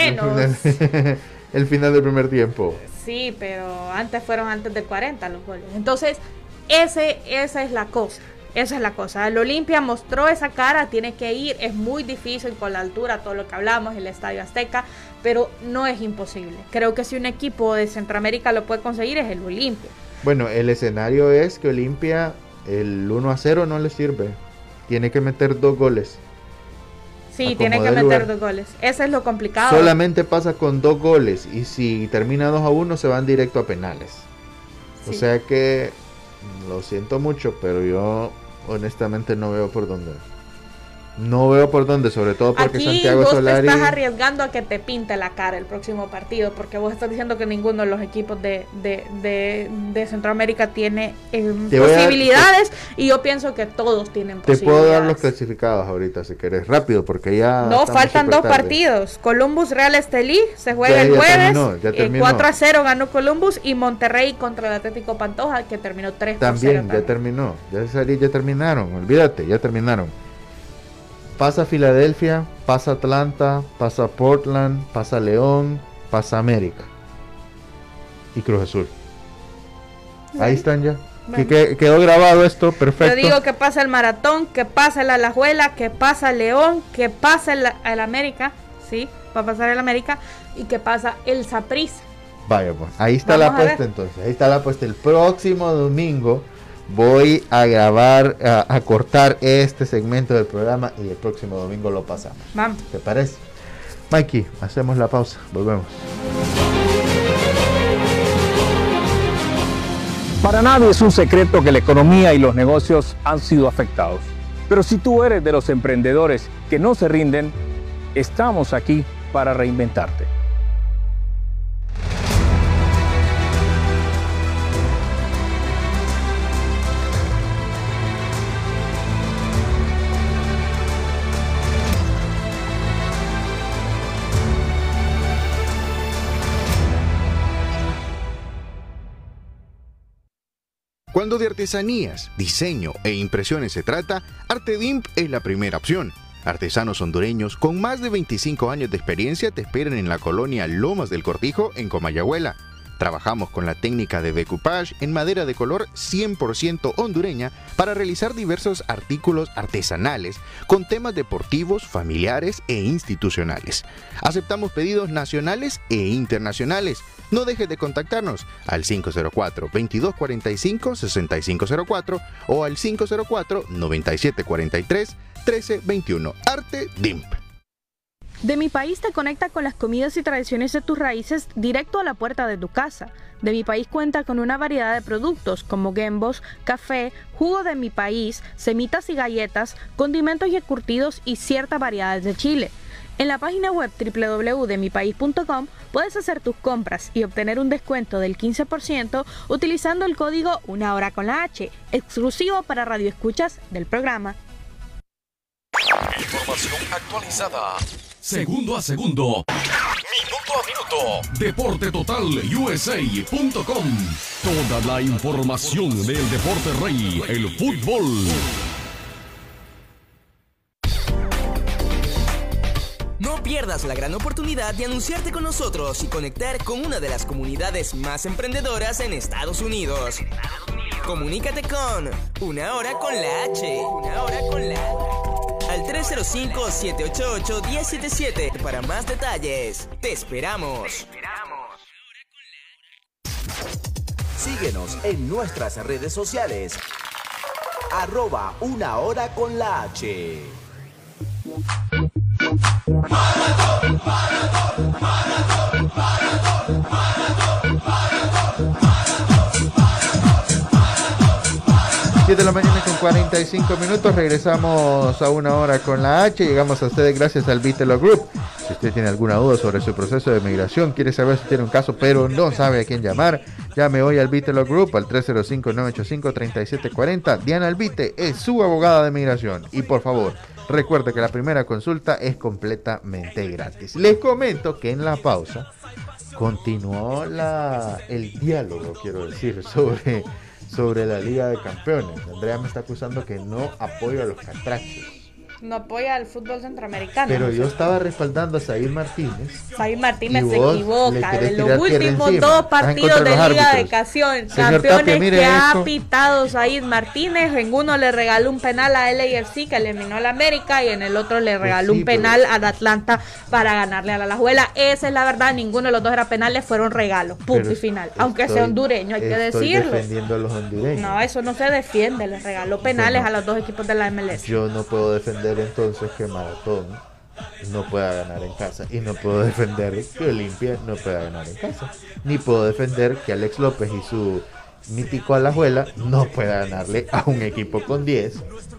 el final del primer tiempo. Sí, pero fueron antes de 40 los goles. Entonces, esa es la cosa. Esa es la cosa. El Olimpia mostró esa cara, tiene que ir, es muy difícil con la altura, todo lo que hablamos, el Estadio Azteca, pero no es imposible. Creo que si un equipo de Centroamérica lo puede conseguir es el Olimpia. Bueno, el escenario es que Olimpia, el 1-0 no le sirve, tiene que meter 2 goles. Sí, tiene que meter 2 goles. Eso es lo complicado. Solamente pasa con 2 goles y si termina 2-1 se van directo a penales. Sí. O sea que lo siento mucho, pero yo honestamente no veo por dónde. No veo por dónde, sobre todo porque aquí Santiago Solari... Aquí vos te estás arriesgando a que te pinte la cara el próximo partido, porque vos estás diciendo que ninguno de los equipos de Centroamérica tiene posibilidades, y yo pienso que todos tienen posibilidades. Te puedo dar los clasificados ahorita si querés, rápido, porque ya... No, faltan 2 partidos. Columbus Real Estelí se juega el jueves. Ya terminó. 4-0 ganó Columbus, y Monterrey contra el Atlético Pantoja, que terminó 3-0. También, ya terminó. Ya terminaron, olvídate, ya terminaron. Pasa Filadelfia, pasa Atlanta, pasa Portland, pasa León, pasa América y Cruz Azul. Bueno, ahí están ya. Bueno. Quedó grabado esto, perfecto. Yo digo que pasa el Maratón, que pasa el Alajuela, que pasa el León, que pasa el América, sí, va a pasar el América, y que pasa el Saprissa. Vaya, pues, ahí está la apuesta entonces. Ahí está la apuesta. El próximo domingo voy a grabar, a cortar este segmento del programa y el próximo domingo lo pasamos. Vamos. ¿Te parece? Mikey, hacemos la pausa, volvemos. Para nadie es un secreto que la economía y los negocios han sido afectados. Pero si tú eres de los emprendedores que no se rinden, estamos aquí para reinventarte. Cuando de artesanías, diseño e impresiones se trata, Artedimp es la primera opción. Artesanos hondureños con más de 25 años de experiencia te esperan en la colonia Lomas del Cortijo, en Comayagüela. Trabajamos con la técnica de decoupage en madera de color 100% hondureña para realizar diversos artículos artesanales con temas deportivos, familiares e institucionales. Aceptamos pedidos nacionales e internacionales. No dejes de contactarnos al 504-2245-6504 o al 504-9743-1321. Artedimp. De mi país te conecta con las comidas y tradiciones de tus raíces directo a la puerta de tu casa. De mi país cuenta con una variedad de productos como gembos, café, jugo de mi país, semitas y galletas, condimentos y encurtidos y ciertas variedades de chile. En la página web www.demipaís.com puedes hacer tus compras y obtener un descuento del 15% utilizando el código Una Hora con la H, exclusivo para radioescuchas del programa. Información actualizada. Segundo a segundo. Minuto a minuto. Deporte Total USA.com. Toda la información del deporte rey, el fútbol. No pierdas la gran oportunidad de anunciarte con nosotros y conectar con una de las comunidades más emprendedoras en Estados Unidos. Comunícate con Una Hora con la H. Una Hora con la H. Al 305-788-1077 para más detalles. ¡Te esperamos! Síguenos en nuestras redes sociales. @Una Hora con la H. Maratón, maratón, maratón, maratón, maratón, maratón. 7 de la mañana con 45 minutos, regresamos a Una Hora con la H, llegamos a ustedes gracias al Vitelo Group. Si usted tiene alguna duda sobre su proceso de migración, quiere saber si tiene un caso pero no sabe a quién llamar, llame hoy al Vitelo Group al 305-985-3740. Diana Albite es su abogada de migración y por favor, recuerde que la primera consulta es completamente gratis. Les comento que en la pausa continuó el diálogo, quiero decir, sobre la Liga de Campeones. Andrea me está acusando que no apoyo a los catrachos. No apoya al fútbol centroamericano. Pero yo estaba respaldando a Zair Martínez. Zair Martínez se equivoca. De los últimos 2 partidos de Liga de Campeones que ha pitado Zair Martínez, en uno le regaló un penal a LAFC que eliminó a la América y en el otro le regaló un penal al Atlanta para ganarle a la Alajuela. Esa es la verdad, ninguno de los dos era penales, fueron regalos, punto y final. Aunque sea hondureño, hay que decirlo. Defendiendo a los hondureños. No, eso no se defiende, les regaló penales a los dos equipos de la MLS. Yo no puedo defender entonces que Maratón no pueda ganar en casa y no puedo defender que Olimpia no pueda ganar en casa, ni puedo defender que Alex López y su mítico Alajuela no pueda ganarle a un equipo con 10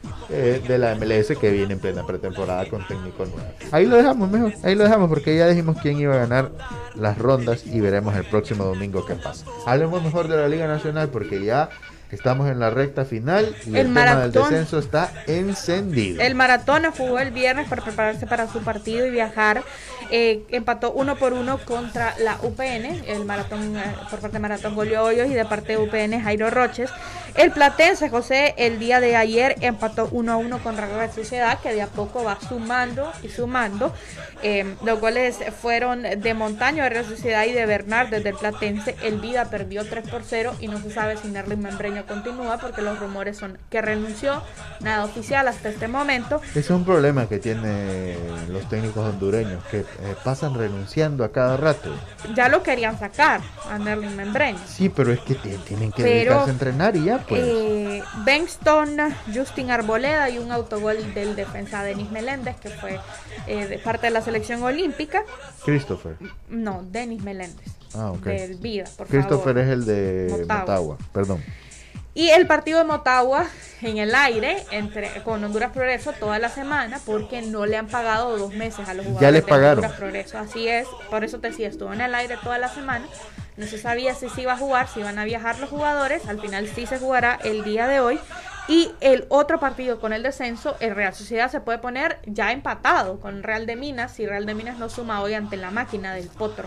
de la MLS que viene en plena pretemporada con técnico nuevo. Ahí lo dejamos mejor, ahí lo dejamos porque ya dijimos quién iba a ganar las rondas y veremos el próximo domingo qué pasa. Hablemos mejor de la Liga Nacional porque ya estamos en la recta final y el tema del descenso está encendido. El Maratón jugó el viernes para prepararse para su partido y viajar. Empató 1-1 contra la UPN. El Maratón, por parte de Maratón, Golio Hoyos, y de parte de UPN, Jairo Roches. El Platense, José, el día de ayer empató 1-1 con Real Sociedad, que de a poco va sumando y sumando. Los goles fueron de Montaño de Real Sociedad y de Bernard desde el Platense. El Vida perdió 3-0 y no se sabe si Nerlin Membreño continúa porque los rumores son que renunció. Nada oficial hasta este momento. Ese es un problema que tienen los técnicos hondureños, que pasan renunciando a cada rato. Ya lo querían sacar a Nerlin Membreño. Sí, pero es que tienen que dedicarse a entrenar y ya pues. Benston, Justin Arboleda y un autogol del defensa Denis Meléndez, que fue de parte de la selección olímpica. Christopher. No, Denis Meléndez. Ok. Del Vida, por Christopher favor. Es el de Motagua, perdón. Y el partido de Motagua en el aire con Honduras Progreso toda la semana porque no le han pagado 2 meses a los jugadores. Ya les pagaron. Honduras Progreso. Así es, por eso te decía, estuvo en el aire toda la semana. No se sabía si se iba a jugar, si iban a viajar los jugadores. Al final sí se jugará el día de hoy. Y el otro partido con el descenso, el Real Sociedad se puede poner ya empatado con Real de Minas si Real de Minas no suma hoy ante la máquina del Potro.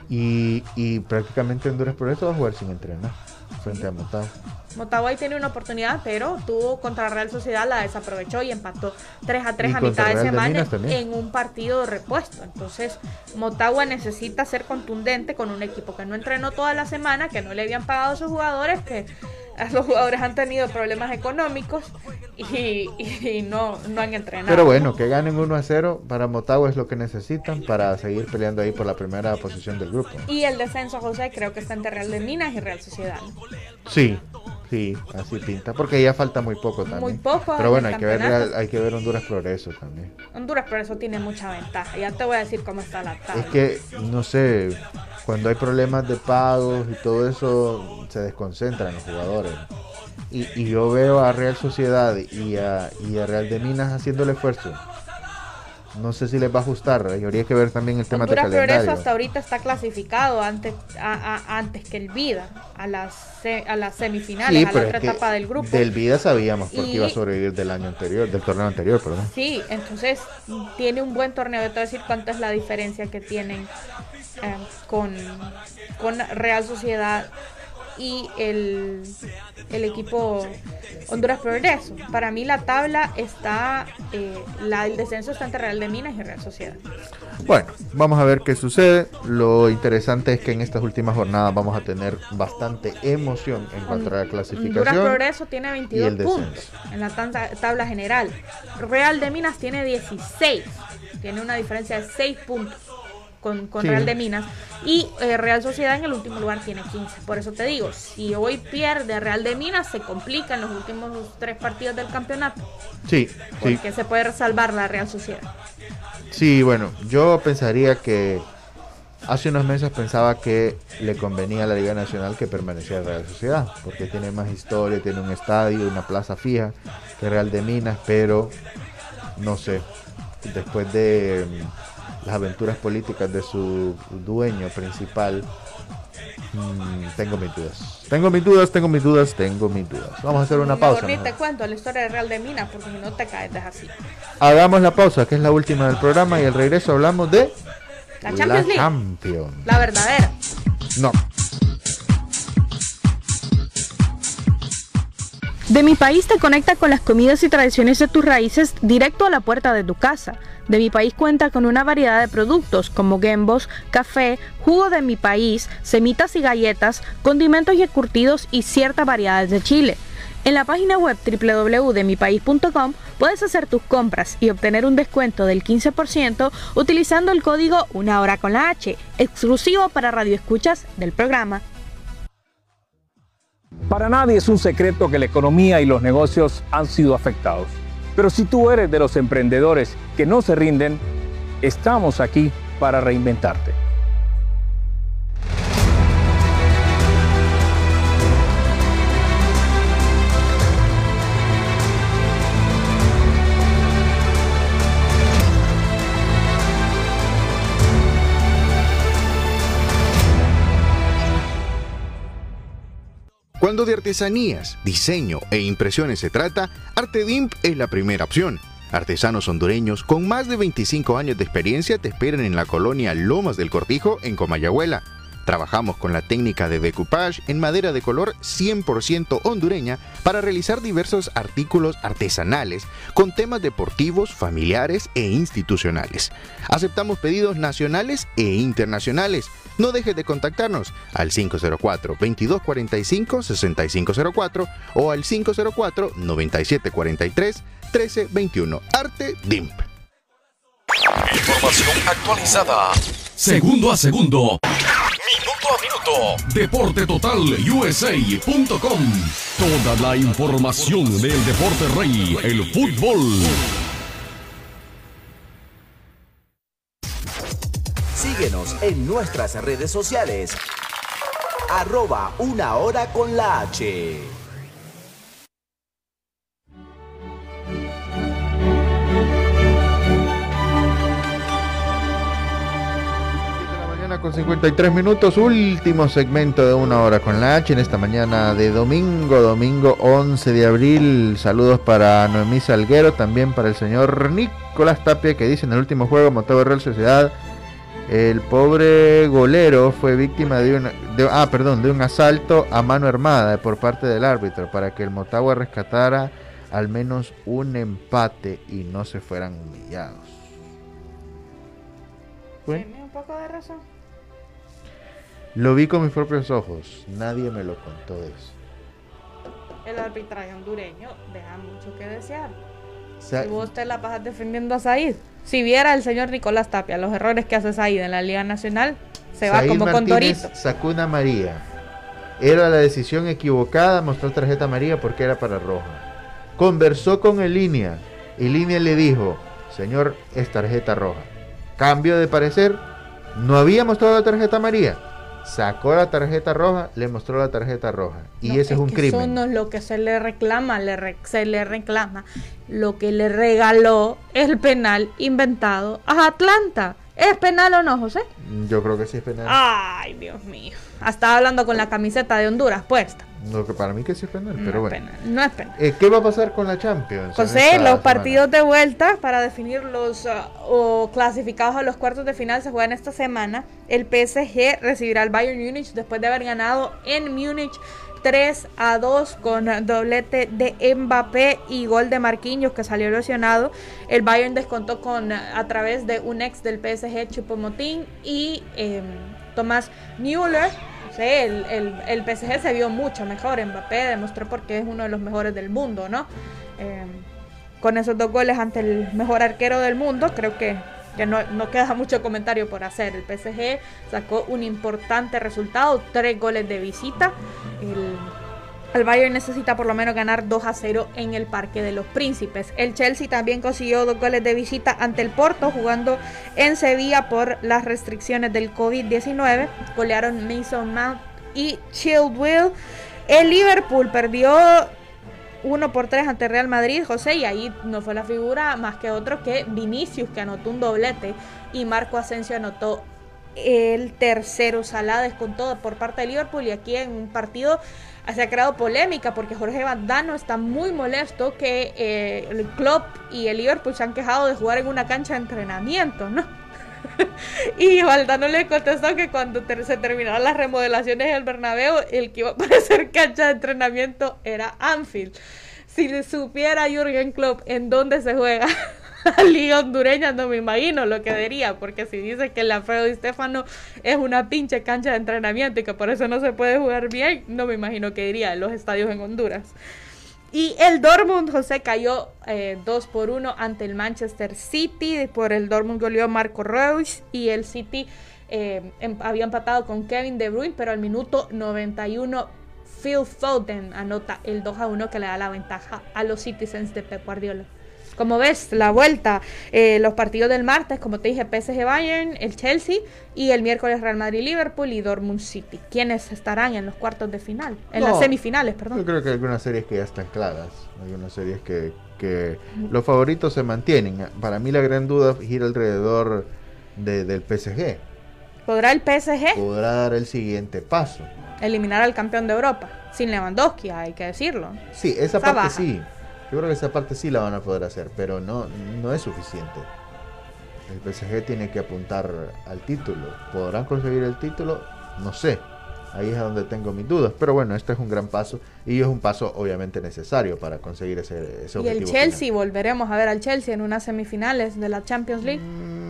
Y prácticamente Honduras Progreso va a jugar sin entrenar frente a Motagua. Motagua ahí tiene una oportunidad, pero tuvo contra la Real Sociedad, la desaprovechó y empató 3-3 a mitad de semana en un partido de repuesto. Entonces Motagua necesita ser contundente con un equipo que no entrenó toda la semana, que no le habían pagado a sus jugadores, que los jugadores han tenido problemas económicos y no han entrenado. Pero bueno, que ganen 1-0 para Motagua es lo que necesitan para seguir peleando ahí por la primera posición del grupo. Y el descenso, José, creo que está entre Real de Minas y Real Sociedad. Sí, así pinta, porque ya falta muy poco también. Muy poco. Pero bueno, hay que ver Honduras Progreso también. Honduras Progreso tiene mucha ventaja. Ya te voy a decir cómo está la tabla. Es que, no sé, cuando hay problemas de pagos y todo eso, se desconcentran los jugadores. Y yo veo a Real Sociedad y a Real de Minas haciendo el esfuerzo No sé si les va a ajustar. Habría que ver también el tema de Honduras calendario. Progreso hasta ahorita está clasificado antes que el Vida a las semifinales, Sí, a la pero otra es que etapa del grupo. del Vida sabíamos porque Y- iba a sobrevivir del torneo anterior, perdón. Sí, entonces tiene un buen torneo. Yo te voy a decir cuánto es la diferencia que tienen con Real Sociedad y el equipo Honduras Progreso. Para mí la tabla está, el descenso está entre Real de Minas y Real Sociedad. Bueno, vamos a ver qué sucede. Lo interesante es que en estas últimas jornadas vamos a tener bastante emoción en cuanto a la Honduras clasificación. Progreso tiene y 22 el descenso. puntos en la tabla general. Real de Minas tiene 16. Tiene una diferencia de 6 puntos con Sí. Real de Minas. Y Real Sociedad en el último lugar tiene 15. Por eso te digo, si hoy pierde Real de Minas, se complica en los últimos 3 partidos del campeonato. Sí, sí. Porque se puede salvar la Real Sociedad. Sí, bueno, yo pensaría que hace unos meses pensaba que le convenía a la Liga Nacional que permaneciera Real Sociedad, porque tiene más historia, tiene un estadio, una plaza fija que Real de Minas, pero no sé, después de las aventuras políticas de su dueño principal, tengo mis dudas. Vamos a hacer una pausa. Ni te mejor. cuento la historia de Real de Minas, porque si no te caes así. Hagamos la pausa, que es la última del programa, y al regreso hablamos de La Champions League. Champions. La verdadera. No. De Mi País te conecta con las comidas y tradiciones de tus raíces directo a la puerta de tu casa. De Mi País cuenta con una variedad de productos como gembos, café, jugo de mi país, semitas y galletas, condimentos y encurtidos y ciertas variedades de chile. En la página web www.demipaís.com puedes hacer tus compras y obtener un descuento del 15% utilizando el código Una Hora con la H, exclusivo para radioescuchas del programa. Para nadie es un secreto que la economía y los negocios han sido afectados. Pero si tú eres de los emprendedores que no se rinden, estamos aquí para reinventarte. Cuando de artesanías, diseño e impresiones se trata, ArteDimp es la primera opción. Artesanos hondureños con más de 25 años de experiencia te esperan en la colonia Lomas del Cortijo, en Comayagüela. Trabajamos con la técnica de decoupage en madera de color 100% hondureña para realizar diversos artículos artesanales con temas deportivos, familiares e institucionales. Aceptamos pedidos nacionales e internacionales. No dejes de contactarnos al 504-2245-6504 o al 504-9743-1321. ArteDimp. Información actualizada. Segundo a segundo. Minuto a minuto. Deporte Total USA.com. Toda la información del deporte rey, el fútbol. Síguenos en nuestras redes sociales. @Una Hora con la H. Con 53 minutos, último segmento de Una Hora con la H en esta mañana de domingo 11 de abril. Saludos para Noemí Salguero, también para el señor Nicolás Tapia, que dice: en el último juego Motagua Real Sociedad, el pobre golero fue víctima de un asalto a mano armada por parte del árbitro para que el Motagua rescatara al menos un empate y no se fueran humillados. Tiene un poco de razón. Lo vi con mis propios ojos, nadie me lo contó de eso. El arbitraje hondureño deja mucho que desear. O sea, Si vos te la pasas defendiendo a Said, si viera el señor Nicolás Tapia los errores que hace Said en la Liga Nacional, se va Said como Martínez Condorito. sacó una amarilla. Era la decisión equivocada, mostró tarjeta amarilla porque era para roja. Conversó con el línea y línea le dijo: señor, es tarjeta roja. Cambio de parecer, no había mostrado la tarjeta amarilla. sacó la tarjeta roja, le mostró la tarjeta roja. Y ese es un crimen. Eso no es lo que se le reclama, se le reclama. Lo que le regaló es el penal inventado a Atlanta. ¿Es penal o no, José? Yo creo que sí es penal. Ay, Dios mío. Estaba hablando con la camiseta de Honduras puesta. No, que para mí que sí es penal, No pero es bueno. penal, no es penal. ¿Qué va a pasar con la Champions? José, los partidos de vuelta para definir los clasificados a los cuartos de final se juegan esta semana. El PSG recibirá al Bayern Múnich después de haber ganado en Múnich 3-2 con doblete de Mbappé y gol de Marquinhos, que salió lesionado. El Bayern descontó a través de un ex del PSG, Choupo-Moting, y Thomas Müller. Sí, el PSG se vio mucho mejor. Mbappé demostró porque es uno de los mejores del mundo, ¿no? Con esos 2 goles ante el mejor arquero del mundo, creo que no queda mucho comentario por hacer. El PSG sacó un importante resultado, 3 goles de visita. El Bayern necesita por lo menos ganar 2-0 en el Parque de los Príncipes. El Chelsea también consiguió 2 goles de visita ante el Porto, jugando en Sevilla por las restricciones del COVID-19. Golearon Mason Mount y Chilwell. El Liverpool perdió 1-3 ante Real Madrid, José, y ahí no fue la figura más que otro que Vinicius, que anotó un doblete, y Marco Asensio anotó el tercero. Salah descontó por parte de Liverpool, y aquí en un partido se ha creado polémica porque Jorge Valdano está muy molesto que el Klopp y el Liverpool se han quejado de jugar en una cancha de entrenamiento, ¿no? Y Valdano le contestó que cuando se terminaran las remodelaciones del Bernabéu, el que iba a parecer cancha de entrenamiento era Anfield. Si le supiera Jürgen Klopp en dónde se juega la liga hondureña, no me imagino lo que diría, porque si dice que el Alfredo Di Stéfano es una pinche cancha de entrenamiento y que por eso no se puede jugar bien, no me imagino qué diría en los estadios en Honduras. Y el Dortmund, José, cayó 2-1 ante el Manchester City. Por el Dortmund goleó Marco Reus, y el City había empatado con Kevin De Bruyne, pero al minuto 91 Phil Foden anota el 2-1 que le da la ventaja a los Citizens de Pep Guardiola. Como ves, la vuelta, los partidos del martes, como te dije, PSG Bayern, el Chelsea, y el miércoles Real Madrid Liverpool y Dortmund City. ¿Quiénes estarán en los cuartos de final? Las semifinales, perdón. Yo creo que hay algunas series que ya están claras. Hay unas series que los favoritos se mantienen. Para mí la gran duda gira alrededor del PSG. ¿Podrá el PSG? Podrá dar el siguiente paso. Eliminar al campeón de Europa. Sin Lewandowski, hay que decirlo. Sí, esa parte sí. Yo creo que esa parte sí la van a poder hacer, pero no es suficiente. El PSG tiene que apuntar al título. ¿Podrán conseguir el título? No sé. Ahí es donde tengo mis dudas. Pero bueno, este es un gran paso, y es un paso obviamente necesario para conseguir ese objetivo. ¿Y el Chelsea? Final. ¿Volveremos a ver al Chelsea en unas semifinales de la Champions League?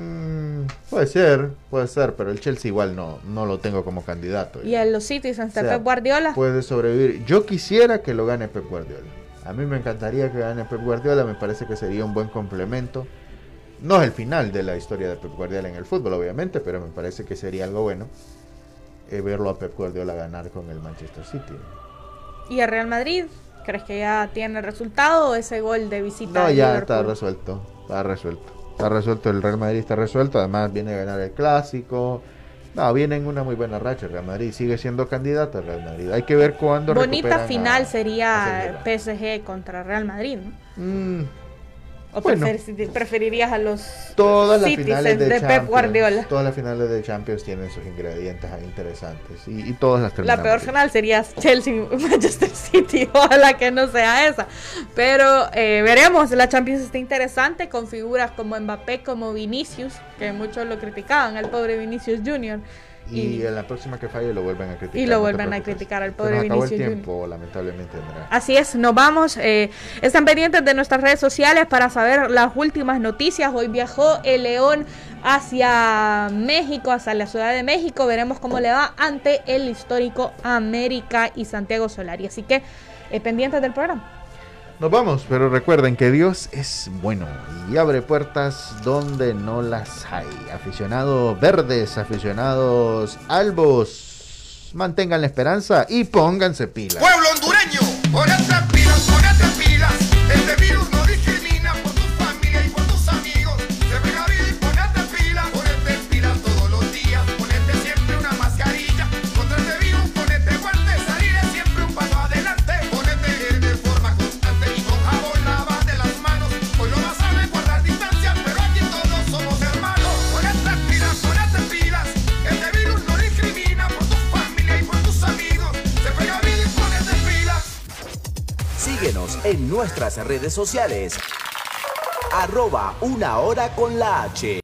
Puede ser, pero el Chelsea igual no lo tengo como candidato. ¿Y en los Citizens de Pep Guardiola? Puede sobrevivir. Yo quisiera que lo gane Pep Guardiola. A mí me encantaría que gane Pep Guardiola, me parece que sería un buen complemento. No es el final de la historia de Pep Guardiola en el fútbol, obviamente, pero me parece que sería algo bueno verlo a Pep Guardiola ganar con el Manchester City. ¿Y el Real Madrid? ¿Crees que ya tiene resultado ese gol de visita? No, ya está resuelto, Está resuelto, el Real Madrid está resuelto, además viene a ganar el Clásico. No, viene en una muy buena racha el Real Madrid, sigue siendo candidato el Real Madrid. Hay que ver cuándo bonita final sería PSG contra Real Madrid, ¿no? ¿O bueno, preferirías a los todas las finales de Pep Guardiola? Todas las finales de Champions tienen sus ingredientes interesantes y todas las terminan. La peor final sería Chelsea-Manchester City, ojalá que no sea esa. Pero veremos, la Champions está interesante con figuras como Mbappé, como Vinicius, que muchos lo criticaban, el pobre Vinicius Junior. Y en la próxima que falle lo vuelven a criticar. Y lo vuelven a criticar al pobre Vinicius. Acabó el tiempo, lamentablemente. Andrea. Así es, nos vamos. Están pendientes de nuestras redes sociales para saber las últimas noticias. Hoy viajó el León hacia México, hacia la Ciudad de México. Veremos cómo le va ante el histórico América y Santiago Solari. Así que pendientes del programa. Nos vamos, pero recuerden que Dios es bueno y abre puertas donde no las hay. Aficionados verdes, aficionados albos, mantengan la esperanza y pónganse pilas. Pueblo hondureño, ponete pilas, este virus no discrimina por tu familia y por tus amigos. Se pega bien, ponete pilas todos los días, ponete siempre una mascarilla. Síguenos en nuestras redes sociales. @Una Hora con la H.